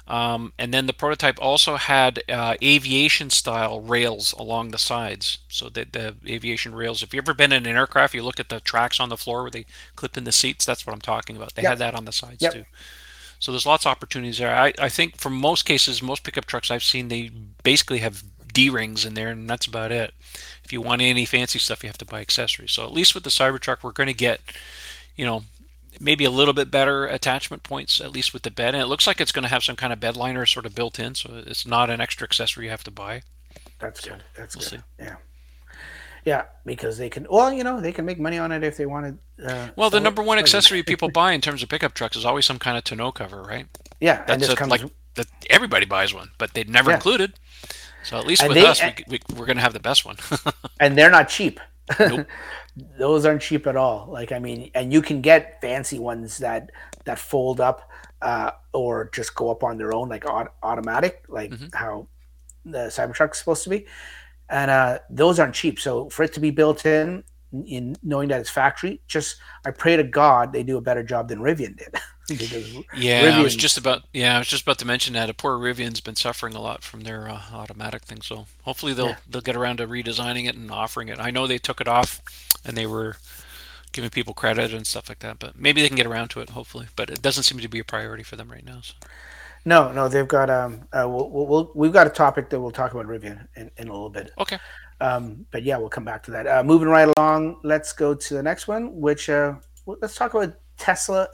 Um, and then the prototype also had uh, aviation style rails along the sides. So that the aviation rails, if you've ever been in an aircraft, you look at the tracks on the floor where they clip in the seats, that's what I'm talking about. They had Yep. that on the sides Yep. too. So there's lots of opportunities there. I, I think for most cases, most pickup trucks I've seen, they basically have D rings in there, and that's about it. If you want any fancy stuff, you have to buy accessories. So at least with the Cybertruck, we're going to get, you know, maybe a little bit better attachment points, at least with the bed. And it looks like it's going to have some kind of bed liner sort of built in, so it's not an extra accessory you have to buy. That's So good. That's we'll good. see. Yeah. Yeah, because they can. Well, you know, they can make money on it if they want to uh, Well, the sell it. number one Sell accessory it. people buy in terms of pickup trucks is always some kind of tonneau cover, right? Yeah, and That's this a, like comes. that everybody buys one, but they'd never Yeah, included. So at least and with they us, we, we we're going to have the best one. and they're not cheap. Nope. Those aren't cheap at all. Like I mean, and you can get fancy ones that that fold up uh, or just go up on their own, like aut- automatic, like Hmm. how the Cybertruck's supposed to be. And uh, those aren't cheap. So for it to be built in, in knowing that it's factory, just I pray to God they do a better job than Rivian did, because Yeah, I was just Rivian's about yeah, I was just about to mention that. A poor Rivian's been suffering a lot from their uh, automatic thing, so hopefully they'll yeah. they'll get around to redesigning it and offering it. I know they took it off, and they were giving people credit and stuff like that, but maybe they can get around to it. Hopefully, but it doesn't seem to be a priority for them right now. So No, no, they've got um, uh, we'll, we'll, we'll we've got a topic that we'll talk about Rivian in, in a little bit. okay, Um, but yeah, we'll come back to that. Uh, moving right along, let's go to the next one, which uh, well, let's talk about Tesla.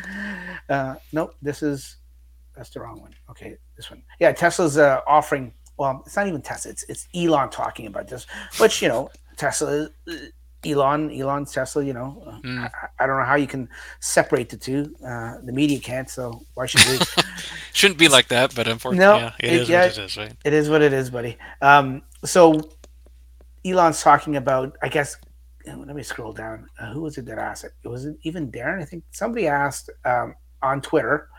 uh, nope, this is that's the wrong one. Okay, this one. Yeah, Tesla's uh, offering. Well, it's not even Tesla. It's it's Elon talking about this, which you know, Tesla, uh, Elon, Elon's Tesla. You know, uh, mm. I, I don't know how you can separate the two. Uh, the media can't, so why should we? Shouldn't be like that, but unfortunately, No, yeah, it it, is what yeah, it is, right? it is what it is, buddy. Um, so Elon's talking about, I guess. Let me scroll down. Uh, who was it that asked it? It was even Darren. I think somebody asked um, on Twitter.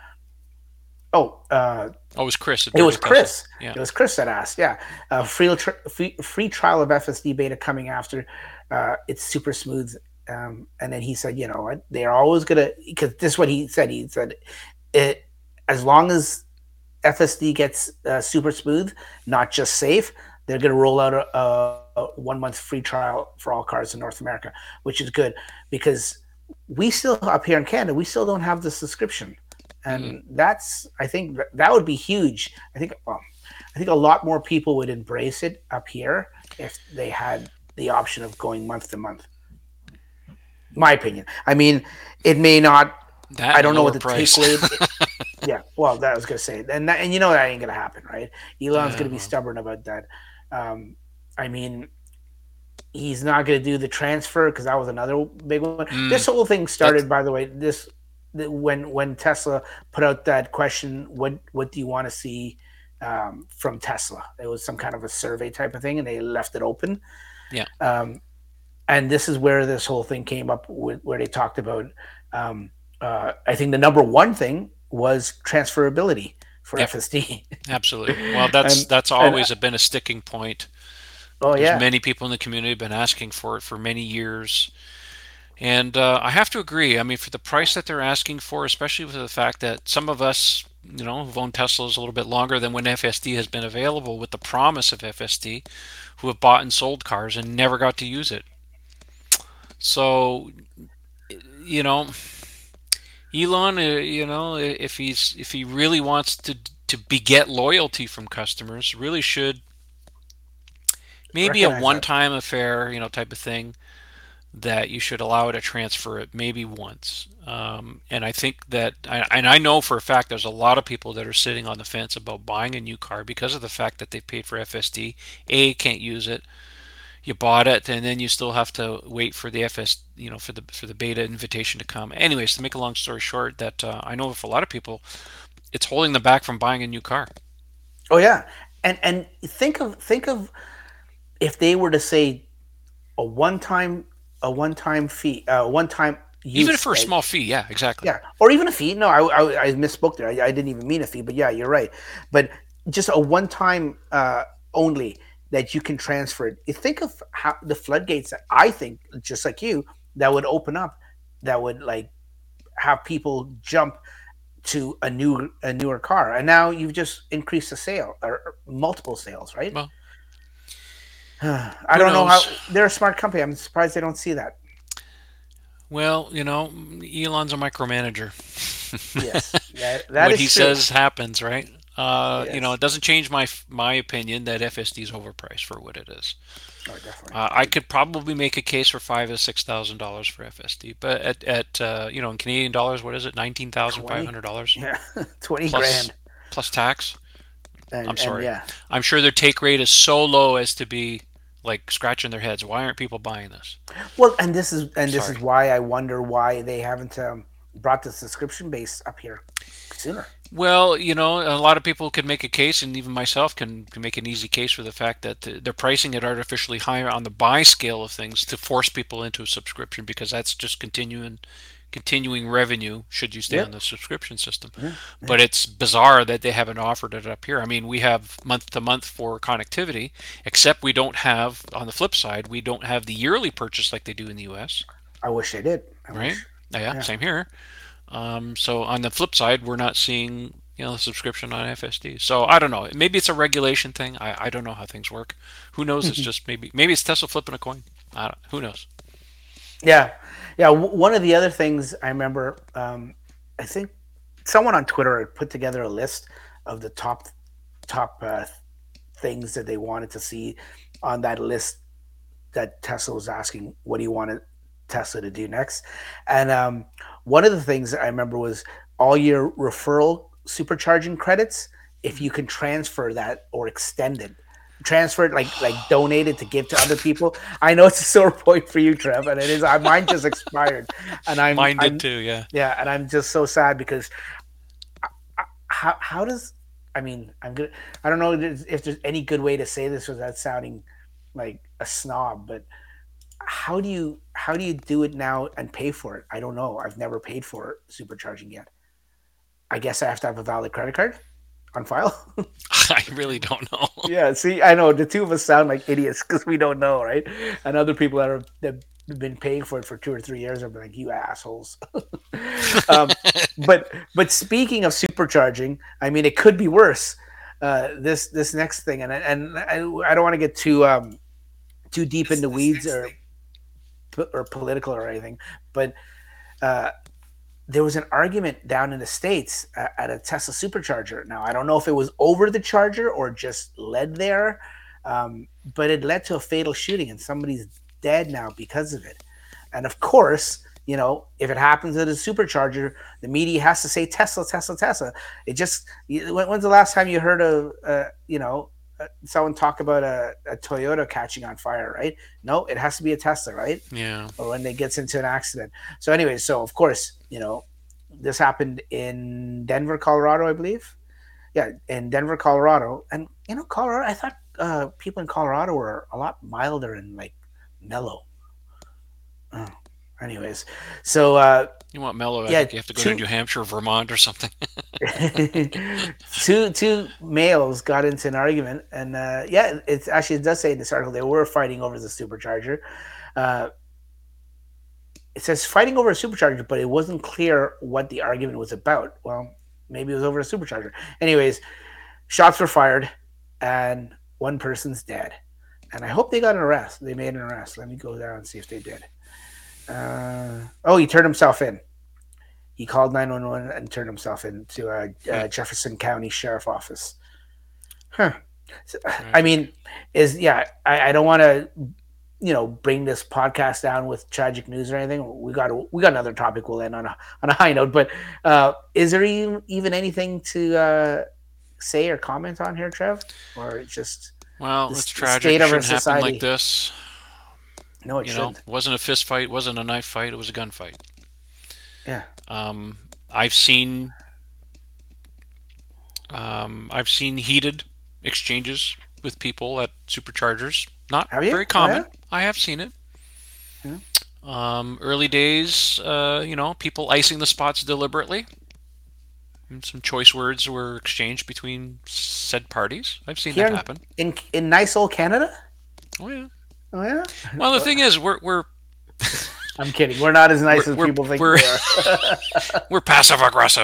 Oh, uh, Oh, it was Chris at it Dirty was Tesla. Chris. Yeah. It was Chris that asked. Yeah, uh, free, tr- free free trial of F S D beta coming after uh, it's super smooth. Um, and then he said, you know what? They're always gonna, because this is what he said. He said it as long as F S D gets uh, super smooth, not just safe, they're gonna roll out a, a, a one month free trial for all cars in North America, which is good because we still up here in Canada we still don't have the subscription, Mm. and that's I think that, that would be huge. I think um, I think a lot more people would embrace it up here if they had the option of going month to month. My opinion. I mean, it may not. That I and a don't know what lower the price. takeaway. Yeah, well, that I was gonna say, and that, and you know that ain't gonna happen, right? Elon's Yeah. gonna be Well. stubborn about that. Um, I mean, he's not gonna do the transfer because that was another big one. Mm. This whole thing That's started, by the way. This when when Tesla put out that question, what what do you want to see um, from Tesla? It was some kind of a survey type of thing, and they left it open. yeah. Um, and this is where this whole thing came up with, where they talked about. Um, uh, I think the number one thing was transferability for Yep. F S D, Absolutely. Well, that's and that's and always been a sticking point. oh There's yeah, many people in the community have been asking for it for many years. And uh, I have to agree. I mean, for the price that they're asking for, especially with the fact that some of us, you know, who've owned Teslas a little bit longer than when F S D has been available with the promise of F S D, who have bought and sold cars and never got to use it. So, you know, Elon, uh, you know, if he's if he really wants to to beget loyalty from customers, really should maybe a recognize that. one-time affair, you know, type of thing that you should allow it to transfer it maybe once. Um, and I think that, and I know for a fact there's a lot of people that are sitting on the fence about buying a new car because of the fact that they paid for F S D. A, can't use it. You bought it, and then you still have to wait for the F S, you know, for the for the beta invitation to come. Anyways, to make a long story short, that uh, I know for a lot of people, it's holding them back from buying a new car. Oh yeah, and and think of think of if they were to say a one time a one time fee, uh, one time Even use, for a right? small fee, yeah, exactly. Yeah, or even a fee. No, I I, I misspoke there. I, I didn't even mean a fee, but yeah, you're right. But just a one time uh, only that you can transfer it. You think of how the floodgates that I think, just like you, that would open up, that would like have people jump to a new a newer car, and now you've just increased the sale or multiple sales, right? Well, I who don't know knows? how they're a smart company. I'm surprised they don't see that. Well, you know, Elon's a micromanager. Yes, that that What is he true. says happens, right? Uh, you know, Yes, it doesn't change my my opinion that F S D is overpriced for what it is. oh, definitely. Uh, I could probably make a case for five to six thousand dollars for F S D, but at at uh, you know in Canadian dollars, what is it? Nineteen thousand five Twenty, hundred dollars yeah, twenty plus grand, plus tax. I'm and and sorry. yeah. I'm sure their take rate is so low as to be like scratching their heads. Why aren't people buying this? Well, and this is and this is Sorry. why I wonder why they haven't um, brought the subscription base up here sooner. Well, you know, a lot of people could make a case, and even myself can, can make an easy case for the fact that they're pricing it artificially higher on the buy scale of things to force people into a subscription because that's just continuing continuing revenue should you stay on Yep. the subscription system. Yeah. Yeah. But it's bizarre that they haven't offered it up here. I mean, we have month to month for connectivity, except we don't have, on the flip side, we don't have the yearly purchase like they do in the U S, I wish they did. I right? wish. Yeah, Yeah. same here. Um, so on the flip side, we're not seeing you know the subscription on F S D. So I don't know. Maybe it's a regulation thing. I, I don't know how things work. Who knows? It's just maybe maybe it's Tesla flipping a coin. I don't, who knows? Yeah. Yeah. W- one of the other things I remember, um, I think someone on Twitter had put together a list of the top top uh, things that they wanted to see on that list that Tesla was asking, what do you want Tesla to do next? And um, one of the things I remember was all your referral supercharging credits, if you can transfer that or extend it. Transfer it, like like donate it to give to other people. I know it's a sore point for you, Trev, and it is. Mine just expired, and I'm Mine did I'm too. Yeah. yeah, and I'm just so sad because how how does I mean I'm good. I don't know if there's any good way to say this without sounding like a snob, but how do you how do you do it now and pay for it? I don't know. I've never paid for supercharging yet. I guess I have to have a valid credit card on file. I really don't know. Yeah, see, I know the two of us sound like idiots because we don't know, right? And other people that are that have been paying for it for two or three years are like, you assholes. um, but but speaking of supercharging, I mean, it could be worse. Uh, this this next thing, and and I, I don't want to get too um, too deep into weeds or or political or anything, but uh, there was an argument down in the States at, at a Tesla supercharger. Now, I don't know if it was over the charger or just led there, um, but it led to a fatal shooting, and somebody's dead now because of it. And of course, you know, if it happens at a supercharger, the media has to say Tesla, Tesla, Tesla. It just, when's the last time you heard of, uh, you know, uh, someone talk about a, a Toyota catching on fire, right? No, it has to be a Tesla, right? Yeah. Or when they gets into an accident. So, anyway, so of course, you know, this happened in Denver, Colorado, I believe. Yeah, in Denver, Colorado, and you know, Colorado. I thought uh, people in Colorado were a lot milder and like mellow. Oh, anyways, so uh, You want mellow? I yeah, think you have to go to two New Hampshire, or Vermont, or something. two two males got into an argument, and uh, yeah, it's actually it does say in this article they were fighting over the supercharger. Uh, it says fighting over a supercharger, but it wasn't clear what the argument was about. Well, maybe it was over a supercharger. Anyways, shots were fired, and one person's dead. And I hope they got an arrest. They made an arrest. Let me go down and see if they did. Uh, oh, he turned himself in. He called nine one one and turned himself in to a, Hmm. a Jefferson County Sheriff Office. Huh. So, I Right. mean, is yeah. I, I don't want to, you know, bring this podcast down with tragic news or anything. We got we got another topic. We'll end on a on a high note. But uh, is there even, even anything to uh, say or comment on here, Trev, or it's just Well, the, it's the tragic. state It of our shouldn't happen like society? this. No, it You know, shouldn't. it wasn't a fist fight. It wasn't a knife fight. It was a gunfight. Yeah. Um, I've seen um, I've seen heated exchanges with people at superchargers. Not Have you? very Oh yeah. common. I have seen it. Yeah. Um, early days, uh, you know, people icing the spots deliberately. And some choice words were exchanged between said parties. I've seen Here that in, happen. in in nice old Canada. Oh yeah. Oh yeah. Well, the thing is, we're we're I'm kidding. We're not as we're nice as we're people think we're, we are. we're passive aggressive.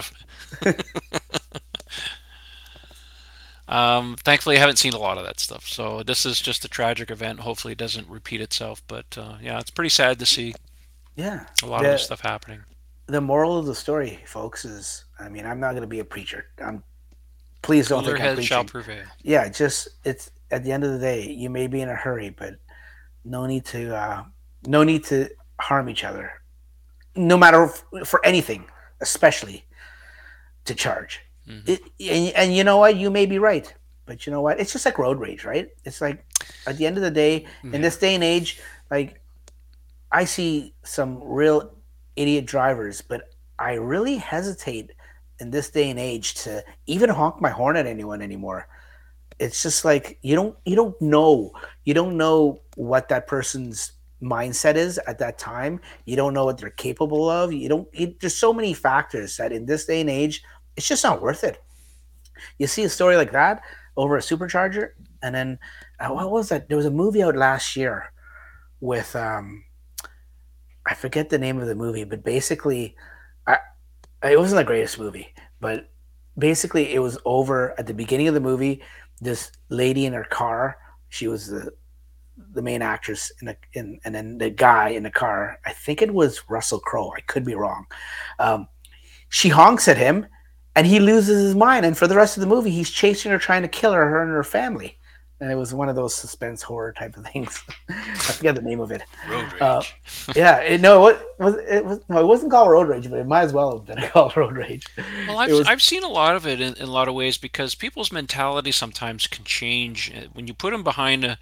Um, thankfully, I haven't seen a lot of that stuff. So this is just a tragic event. Hopefully, it doesn't repeat itself. But uh, yeah, it's pretty sad to see Yeah. a lot of this The stuff happening. the moral of the story, folks, is I mean, I'm not going to be a preacher. I'm Please don't Cooler think I'm heads shall preaching. prevail. Yeah, just it's at the end of the day, you may be in a hurry, but no need to uh, no need to harm each other. No matter f- for anything, especially to charge. Hmm. It, and, and you know what? You may be right, but you know what? It's just like road rage, right? It's like at the end of the day, in Yeah. this day and age, like I see some real idiot drivers, but I really hesitate in this day and age to even honk my horn at anyone anymore. It's just like you don't you don't know you don't know what that person's mindset is at that time. You don't know what they're capable of. You don't. It, there's so many factors that in this day and age, it's just not worth it. You see a story like that over a supercharger, and then uh, what was that? There was a movie out last year with um, I forget the name of the movie, but basically, I it wasn't the greatest movie, but basically it was over at the beginning of the movie. This lady in her car, she was the the main actress in the in, and then the guy in the car. I think it was Russell Crowe. I could be wrong. Um, she honks at him, and he loses his mind. And for the rest of the movie, he's chasing her, trying to kill her, her and her family. And it was one of those suspense horror type of things. I forget the name of it. Road Uh, rage. yeah, it, no, it was it was no, it wasn't called Road Rage, but it might as well have been called Road Rage. Well, It I've was I've seen a lot of it in, in a lot of ways because people's mentality sometimes can change uh, when you put them behind a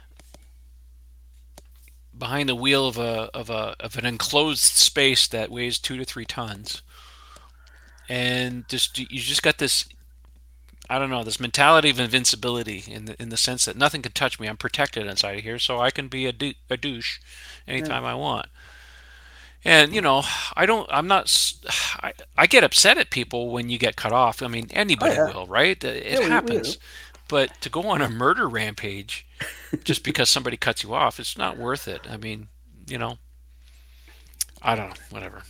behind the wheel of a of a of an enclosed space that weighs two to three tons, and just you just got this I don't know, this mentality of invincibility in the in the sense that nothing can touch me. I'm protected inside of here, so I can be a, dou- a douche yeah. anytime I want. And you know, I don't. I'm not. s- I, I get upset at people when you get cut off. I mean, Oh anybody yeah, will, right? It yeah. We we happens. do. But to go on a murder rampage just because somebody cuts you off, it's not worth it. I mean, you know, I don't know. Whatever.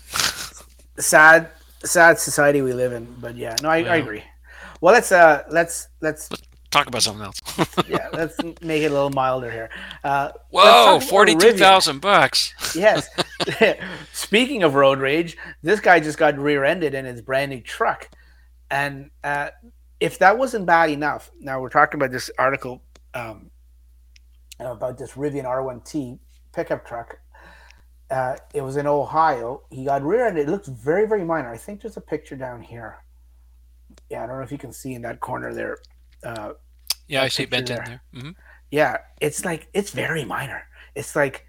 Sad sad society we live in. But yeah, no, I, I Well, agree. Well, let's uh let's let's talk about something else. yeah let's make it a little milder here. Uh, let's Whoa, talk about forty-two Rivian. thousand bucks. Yes. Speaking of road rage, this guy just got rear-ended in his brand new truck, and uh, if that wasn't bad enough, now we're talking about this article um, about this Rivian R one T pickup truck. Uh, it was in Ohio. He got rear-ended. It looks very, very minor. I think there's a picture down here. Yeah, I don't know if you can see in that corner there. Uh, Yeah, I that see it picture bent in there. there. Hmm. Yeah, it's like it's very minor. It's like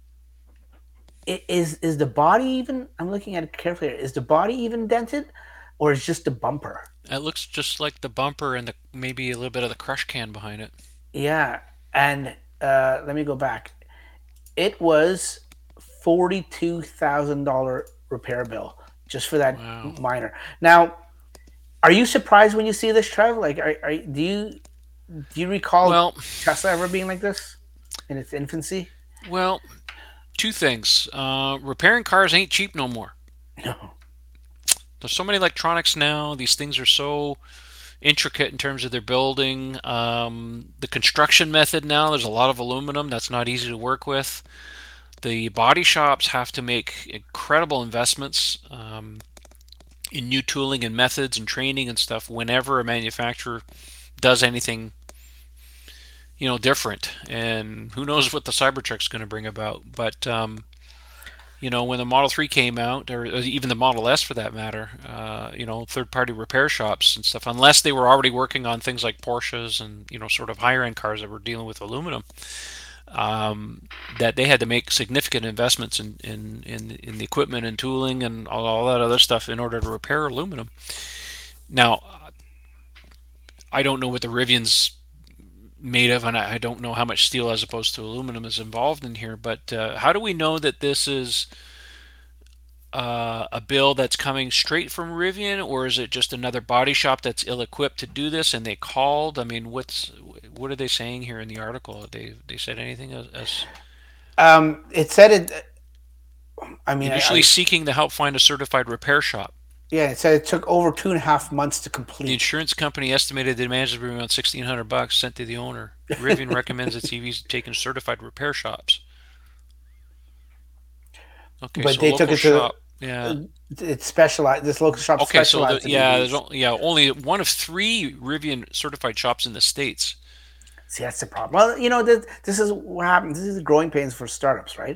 it is is the body even? I'm looking at it carefully. Is the body even dented, or is just the bumper? It looks just like the bumper and the maybe a little bit of the crush can behind it. Yeah, and uh, let me go back. It was forty two thousand dollar repair bill just for that Wow. minor. Now, are you surprised when you see this, Trev? Like, are, are do you do you recall Well, Tesla ever being like this in its infancy? well, two things. Uh, repairing cars ain't cheap no more. No. There's so many electronics now. These things are so intricate in terms of their building. Um, the construction method now, there's a lot of aluminum that's not easy to work with. The body shops have to make incredible investments um, in new tooling and methods and training and stuff whenever a manufacturer does anything you know different. And who knows what the Cybertruck's going to bring about. But um, you know, when the Model three came out, or even the Model S for that matter, uh, you know, third party repair shops and stuff, unless they were already working on things like Porsches and, you know, sort of higher end cars that were dealing with aluminum, um, that they had to make significant investments in, in, in, in the equipment and tooling and all, all that other stuff in order to repair aluminum. Now, I don't know what the Rivian's made of, and I don't know how much steel as opposed to aluminum is involved in here, but uh, how do we know that this is uh, a bill that's coming straight from Rivian, or is it just another body shop that's ill-equipped to do this and they called? I mean, what's what are they saying here in the article? They they said anything as, as Um, it said it. I mean, I, initially I seeking to help find a certified repair shop. Yeah, it said it took over two and a half months to The complete. insurance company estimated the damages would be around sixteen hundred bucks sent to the owner. Rivian recommends its E Vs taken to certified repair shops. Okay, But so they took local it to shop. Yeah. it's specialized. This local shop Okay, so the specialized in yeah, there's E Vs. o- yeah, only one of three Rivian certified shops in the states. See, that's the problem. Well, you know, this, this is what happens. This is the growing pains for startups, right?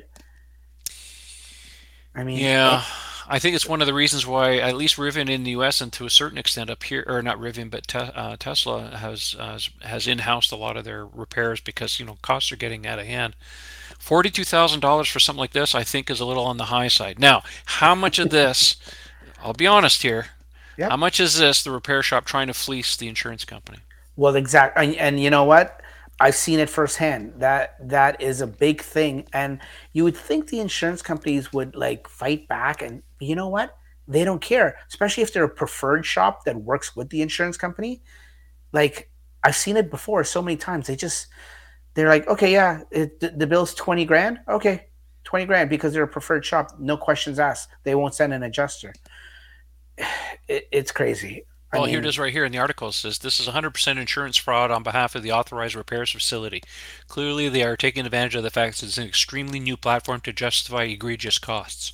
I mean, eh, Yeah, I think it's one of the reasons why at least Rivian in the U S and to a certain extent up here, or not Rivian, but te uh, Tesla has uh, has in-housed a lot of their repairs because you know costs are getting out of hand. Forty-two thousand dollars for something like this, I think, is a little on the high side. Now, how much of this? I'll be honest here. How yep. much is this the repair shop trying to fleece the insurance company? Well, exactly. And, and you know what? I've seen it firsthand. That that is a big thing. And you would think the insurance companies would like fight back. And you know what? They don't care, especially if they're a preferred shop that works with the insurance company. Like I've seen it before so many times. They just they're like, okay, yeah, it, the, the bill's twenty grand. Okay, twenty grand because they're a preferred shop. No questions asked. They won't send an adjuster. It, it's crazy. I Well, here it mean, is right here in the article. It says this is one hundred percent insurance fraud on behalf of the authorized repairs facility. Clearly, they are taking advantage of the fact that it's an extremely new platform to justify egregious costs.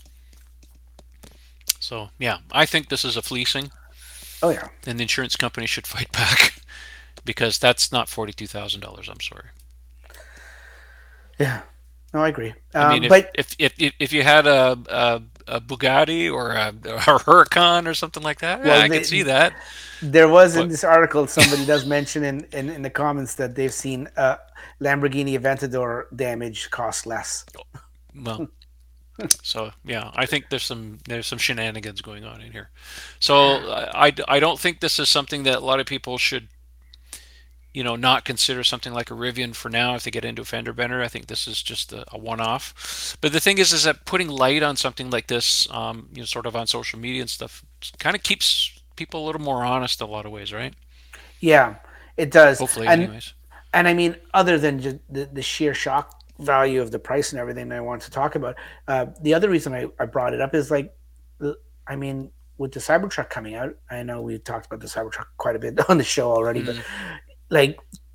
So, yeah, I think this is a fleecing, oh yeah, and the insurance company should fight back because that's not forty-two thousand dollars. I'm sorry. yeah. No, I agree. I mean, Um, if but if if if you had a a, a Bugatti or a, a Huracan or something like that, yeah, well, I could see the, that. there was in But this article somebody does mention in, in, in the comments that they've seen uh, Lamborghini Aventador damage cost less. well, so yeah, I think there's some there's some shenanigans going on in here. So I, I don't think this is something that a lot of people should you know not consider something like a Rivian for now if they get into a fender bender. I think this is just a, a one-off. But the thing is, is that putting light on something like this, um, you know, sort of on social media and stuff, kind of keeps people a little more honest in a lot of ways, right? Yeah, it does. Hopefully, And anyways. and I mean, other than just the, the sheer shock value of the price and everything I want to talk about, uh, the other reason I, I brought it up is like, I mean, with the Cybertruck coming out, I know we've talked about the Cybertruck quite a bit on the show already, but Mm. like,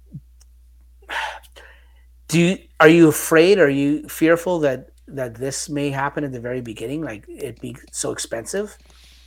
do you are you afraid? Are you fearful that that this may happen at the very beginning, like it be so expensive?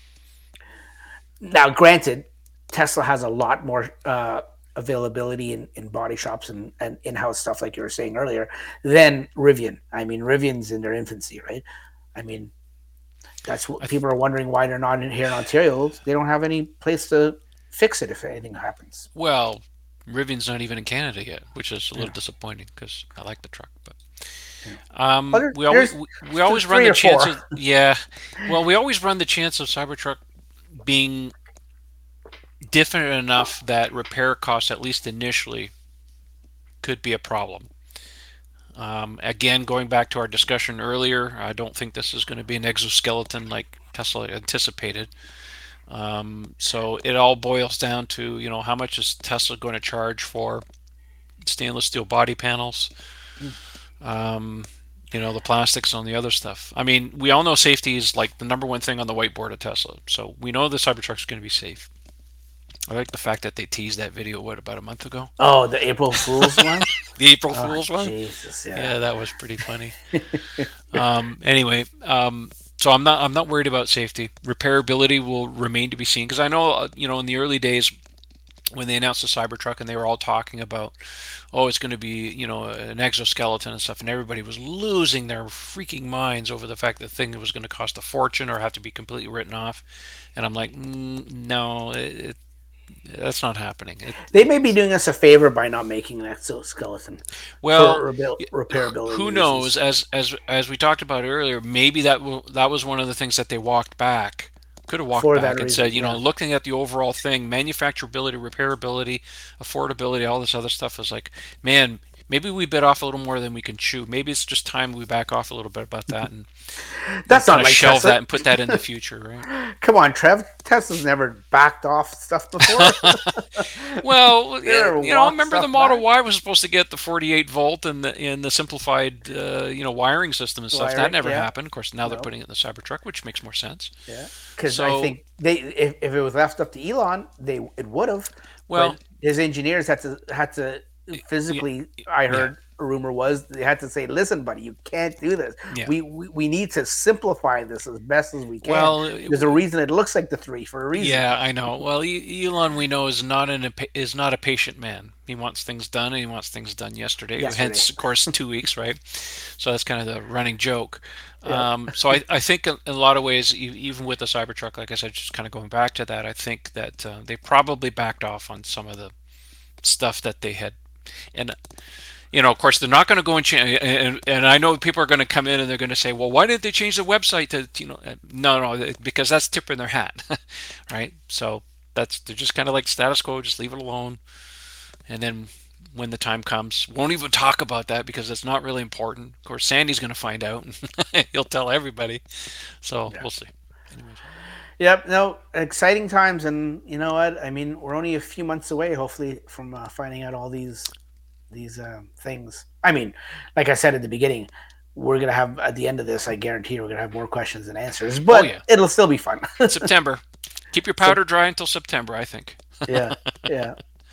Now, granted, Tesla has a lot more uh, availability in, in body shops and, and in-house stuff, like you were saying earlier, than Rivian. I mean, Rivian's in their infancy, right? I mean, that's what I th- people are wondering why they're not in here in Ontario. They don't have any place to fix it if anything happens. well, Rivian's not even in Canada yet, which is a little Yeah, disappointing because I like the truck. But yeah. Well, um, there, we always there's we, we th- always run three the or chance four. of yeah, well, we always run the chance of Cybertruck being different enough that repair costs, at least initially, could be a problem. Um, again, going back to our discussion earlier, I don't think this is going to be an exoskeleton like Tesla anticipated. Um, so it all boils down to, you know, how much is Tesla going to charge for stainless steel body panels? Um, you know, the plastics on the other stuff. I mean, we all know safety is like the number one thing on the whiteboard of Tesla. So we know the Cybertruck is going to be safe. I like the fact that they teased that video, what, about a month ago? Oh, the April Fool's one? The April Oh, Fool's one? Jesus, yeah. Yeah, that was pretty funny. Um, anyway, um, so I'm not I'm not worried about safety. Repairability will remain to be seen because I know uh, you know in the early days when they announced the Cybertruck and they were all talking about oh it's going to be you know an exoskeleton and stuff and everybody was losing their freaking minds over the fact that the thing was going to cost a fortune or have to be completely written off. And I'm like, mm, no, it, it, that's not happening. It, They may be doing us a favor by not making an exoskeleton well, for repair- repairability who knows? reasons. As as as we talked about earlier, maybe that w- that was one of the things that they walked back. Could have walked For that back and reason, said, you know, yeah. looking at the overall thing, manufacturability, repairability, affordability, all this other stuff is like, man, maybe we bit off a little more than we can chew. Maybe it's just time we back off a little bit about that and and That's kind not of like shelve Tesla. that and put that in the future, right? Come on, Trev. Tesla's never backed off stuff before. Well, They yeah, never you know, walked remember the stuff Model back. Y was supposed to get the forty-eight volt and the in the simplified, uh, you know, wiring system and stuff. That Wiring, never yeah, happened. Of course, now they're no, putting it in the Cybertruck, which makes more sense. yeah. Because I So, think they, if, if it was left up to Elon, they it would have, well, but his engineers had to had to yeah, physically. I yeah, heard a rumor was they had to say, "Listen, buddy, you can't do this. yeah. We we, we need to simplify this as best as we can. Well, it- There's a reason it looks like the three for a reason." yeah, I know. Well, E- Elon, we know, is not an is not a patient man. He wants things done, and he wants things done yesterday. Yesterday, Hence, of course, two weeks, right? So that's kind of the running joke. yeah. Um, so I, I think in a lot of ways, e- even with the Cybertruck, like I said, just kind of going back to that, I think that uh, they probably backed off on some of the stuff that they had. And you know, of course, they're not going to go and change. And, and I know people are going to come in and they're going to say, "Well, why didn't they change the website to, you know?" No, no, because that's tipping their hat, right? So that's they're just kind of like status quo. Just leave it alone, and then when the time comes, won't even talk about that because it's not really important. Of course, Sandy's going to find out, and he'll tell everybody. So Yeah. we'll see. Anyways, Yep. No, exciting times, and you know what? I mean, we're only a few months away, hopefully, from uh, finding out all these these um, things. I mean, like I said at the beginning, we're gonna have at the end of this. I guarantee we're gonna have more questions than answers, oh but yeah, it'll still be fun. September. Keep your So powder dry until September, I think. yeah, yeah.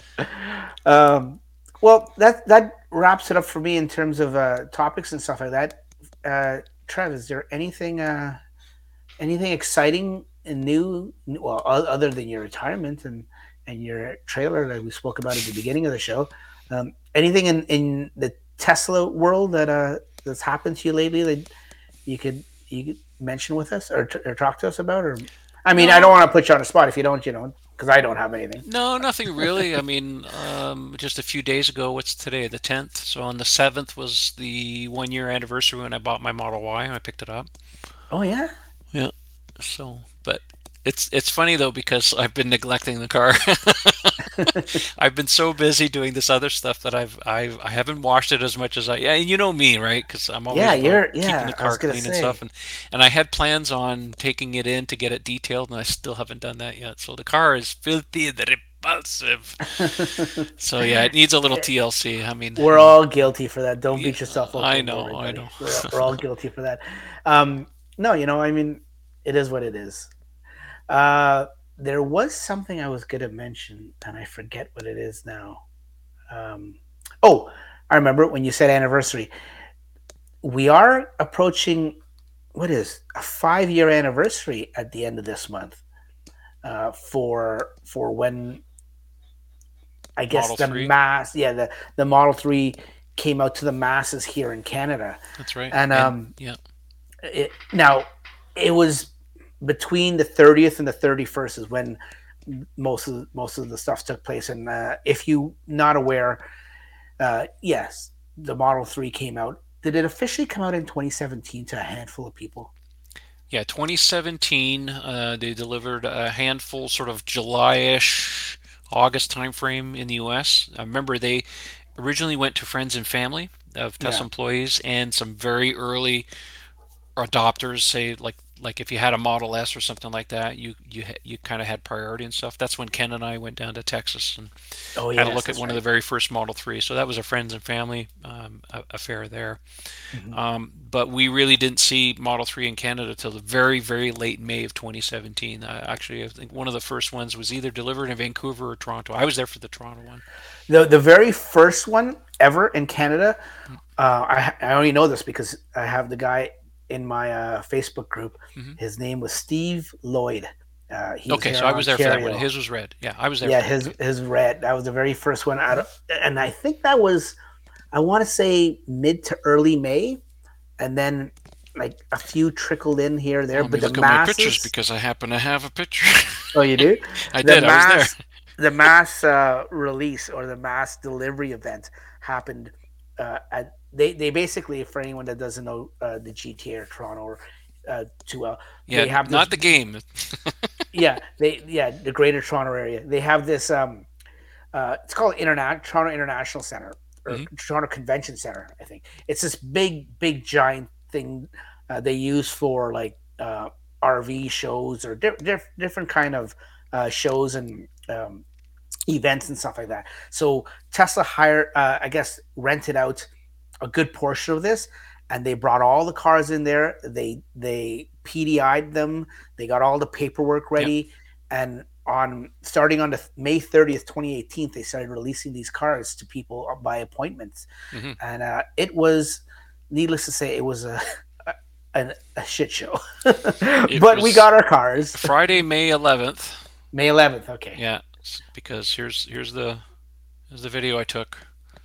Um, well, that that wraps it up for me in terms of uh, topics and stuff like that. Uh, Trev, is there anything uh, anything exciting and new? Well, other than your retirement and and your trailer that we spoke about at the beginning of the show, um, anything in in the Tesla world that uh that's happened to you lately that you could you could mention with us or, or talk to us about? Or I mean, I don't No, want to put you on the spot if you don't, you know, because I don't have anything. no, nothing really. I mean, um, just a few days ago, what's today? The tenth. So on the seventh was the one year anniversary when I bought my Model Y and I picked it up. Oh yeah. Yeah. So, but it's it's funny though because I've been neglecting the car. I've been so busy doing this other stuff that I've I've I haven't washed it as much as I, yeah, and you know me, right? Because I'm Yeah, always about you're. keeping the Yeah, I was car gonna clean and stuff, say. and and I had plans on taking it in to get it detailed, and I still haven't done that yet. So the car is filthy and repulsive. So yeah, it needs a little T L C. I mean, We're you know, all guilty for that. Don't beat yeah, yourself up I over know, it, I buddy. know. We're, we're all guilty for that. Um, no, you know, I mean, it is what it is. Uh, there was something I was going to mention, and I forget what it is now. Um, oh, I remember when you said anniversary. We are approaching what is a five year anniversary at the end of this month uh, for for when I guess Model the three. mass, yeah, the the Model Three came out to the masses here in Canada, That's right. and And um, yeah, it, now it was between the thirtieth and the thirty first is when most of most of the stuff took place. And uh, if you not aware, uh, yes, the Model Three came out. Did it officially come out in twenty seventeen to a handful of people? yeah, twenty seventeen, uh, they delivered a handful, sort of July-ish, August timeframe in the U S. I remember they originally went to friends and family of Tesla Yeah. employees and some very early adopters. Say like like if you had a Model S or something like that, you you you kind of had priority and stuff. That's when Ken and I went down to Texas and Oh had a yes, look at that's one of the right. very first Model three. So that was a friends and family um, affair there. Hmm. Um, but we really didn't see Model three in Canada till the very, very late May of twenty seventeen. Uh, actually, I think one of the first ones was either delivered in Vancouver or Toronto. I was there for the Toronto one. The the very first one ever in Canada. Uh, I I only know this because I have the guy in my uh, Facebook group. Hmm. His name was Steve Lloyd. Uh, he's Okay, here so in I was there for that one. Ontario. His was red. Yeah, I was there Yeah, for that. his Okay. his red. That was the very first one out of, and I think that was I want to say mid to early May, and then like a few trickled in here or there. Let me But the look at my pictures masses. because I happen to have a picture. Oh, you do? I The did. I was there. mass, the mass uh, release or the mass delivery event happened uh, at. They, they basically, for anyone that doesn't know uh, the G T A or Toronto or uh, too well, Yeah, they have this. not the game. Yeah, they yeah the Greater Toronto area. They have this. Um, uh, it's called Internet Toronto International Center, or Hmm. Toronto Convention Center. I think it's this big, big, giant thing uh, they use for like uh, R V shows or di- diff- different kind of uh, shows and um, events and stuff like that. So Tesla hired, uh, I guess, rented out a good portion of this, and they brought all the cars in there. They they P D I'd them. They got all the paperwork Yep. ready, and on starting on the May thirtieth, twenty eighteen, they started releasing these cars to people by appointments, Hmm. and uh, it was, needless to say, it was a a, a shit show. It But we was got our cars. Friday, May eleventh. May eleventh. Okay. Yeah, because here's here's the here's the video I took.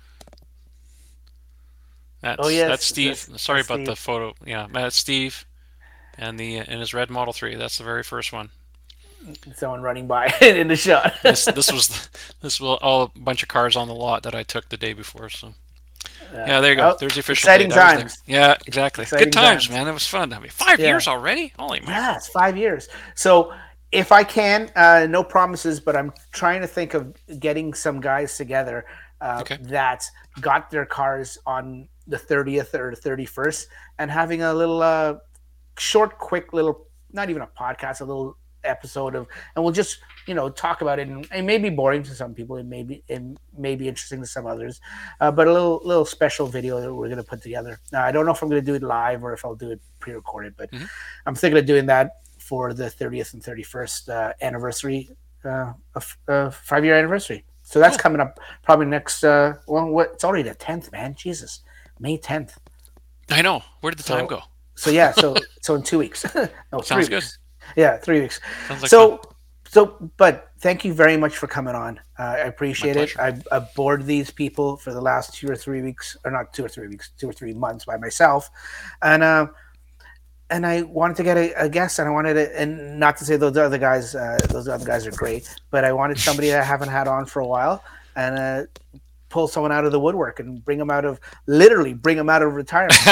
Oh That's that's yes, Steve. that's, Sorry that's about the the photo. Yeah, that's Steve and the in his red Model three. That's the very first one. someone running by in the shot. This this was this was all a bunch of cars on the lot that I took the day before. So Uh, yeah, there you go. oh, There's the official date. exciting That was the times. yeah, exactly. Good Exciting times, times. man. It was fun. I mean, five Yeah. years already. Holy man. Yeah, it's five years. So if I can, uh, no promises, but I'm trying to think of getting some guys together uh, Okay. that got their cars on the thirtieth or the thirty-first and having a little uh, short, quick little, not even a podcast, a little episode of, and we'll just, you know, talk about it. And it may be boring to some people. It may be, it may be interesting to some others, uh, but a little, little special video that we're going to put together. Now, I don't know if I'm going to do it live or if I'll do it pre-recorded, but Hmm. I'm thinking of doing that for the thirtieth and thirty-first uh, anniversary, uh, of, uh, five year anniversary. So that's Cool. coming up probably next. Uh, well, what? It's already the tenth, man. Jesus, May tenth. I know. Where did the time So, go? so yeah. So, so in two weeks. No, three Sounds good. weeks. Yeah, three weeks. Sounds like fun. So, so, but thank you very much for coming on. Uh, I My appreciate it. pleasure. I, I bored these people for the last two or three weeks, or not two or three weeks, two or three months by myself, and uh, and I wanted to get a, a guest, and I wanted to, and not to say those other guys, uh, those other guys are great, but I wanted somebody that I haven't had on for a while, and uh, pull someone out of the woodwork and bring them out of, literally bring them out of retirement.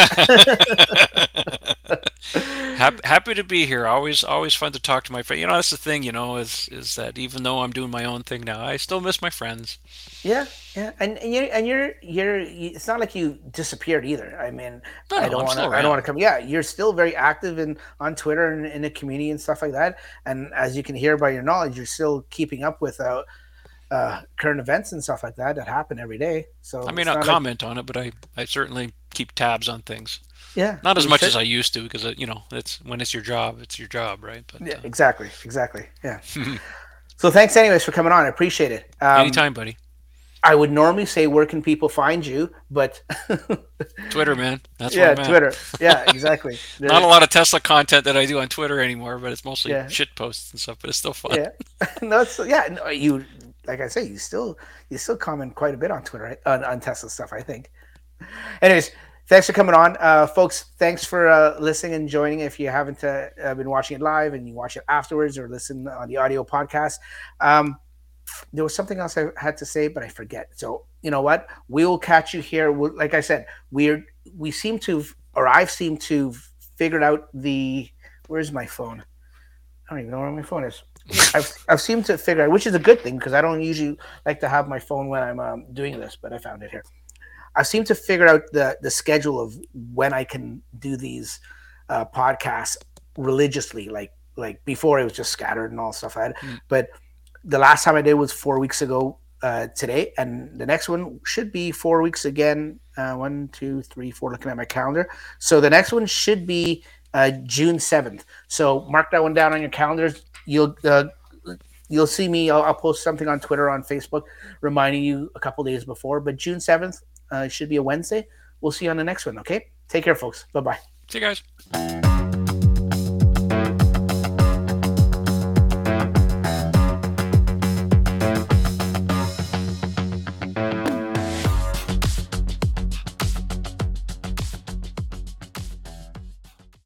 happy, happy to be here. Always, always fun to talk to my friend. You know, that's the thing. You know, is is that even though I'm doing my own thing now, I still miss my friends. Yeah, yeah, and and you're and you're you're. It's not like you disappeared either. I mean, No, I no, don't I'm want still to. I don't around. want to come. Yeah, you're still very active in on Twitter and in the community and stuff like that. And as you can hear by your knowledge, you're still keeping up with uh, uh, current events and stuff like that that happen every day. I So may it's not not like, comment on it, but I, I certainly keep tabs on things. yeah, Not as you much should. as I used to, because uh, you know, it's when it's your job, it's your job, right? Yeah, But exactly, exactly. Yeah. uh, So thanks, anyways, for coming on. I appreciate it. Um, anytime, buddy. I would normally say where can people find you, but Twitter, man. That's where yeah, I'm at. Twitter. Yeah, exactly. Not a There, lot of Tesla content that I do on Twitter anymore, but it's mostly yeah, shit posts and stuff. But it's still fun. yeah. No, it's yeah. No, you like I say, you still you still comment quite a bit on Twitter, right? on, on Tesla stuff. I think. Anyways, thanks for coming on, uh, folks. Thanks for uh, listening and joining. If you haven't uh, uh, been watching it live and you watch it afterwards or listen on the audio podcast, um, there was something else I had to say, but I forget. So you know what? We will catch you here. We'll, like I said, we're we seem to, or I've seemed to figured out the. Where's my phone? I don't even know where my phone is. I've I've seemed to figure out, which is a good thing because I don't usually like to have my phone when I'm um, doing this, but I found it here. I've seemed to figure out the the schedule of when I can do these uh, podcasts religiously. Like like before, it was just scattered and all stuff I had. Mm. But the last time I did was four weeks ago uh, today, and the next one should be four weeks again. Uh, one, two, three, four. Looking at my calendar, so the next one should be uh, June seventh. So mark that one down on your calendars. You'll uh, you'll see me. I'll, I'll post something on Twitter, on Facebook, reminding you a couple days before. But June seventh uh, should be a Wednesday. We'll see you on the next one. Okay, take care, folks. Bye bye. See you guys.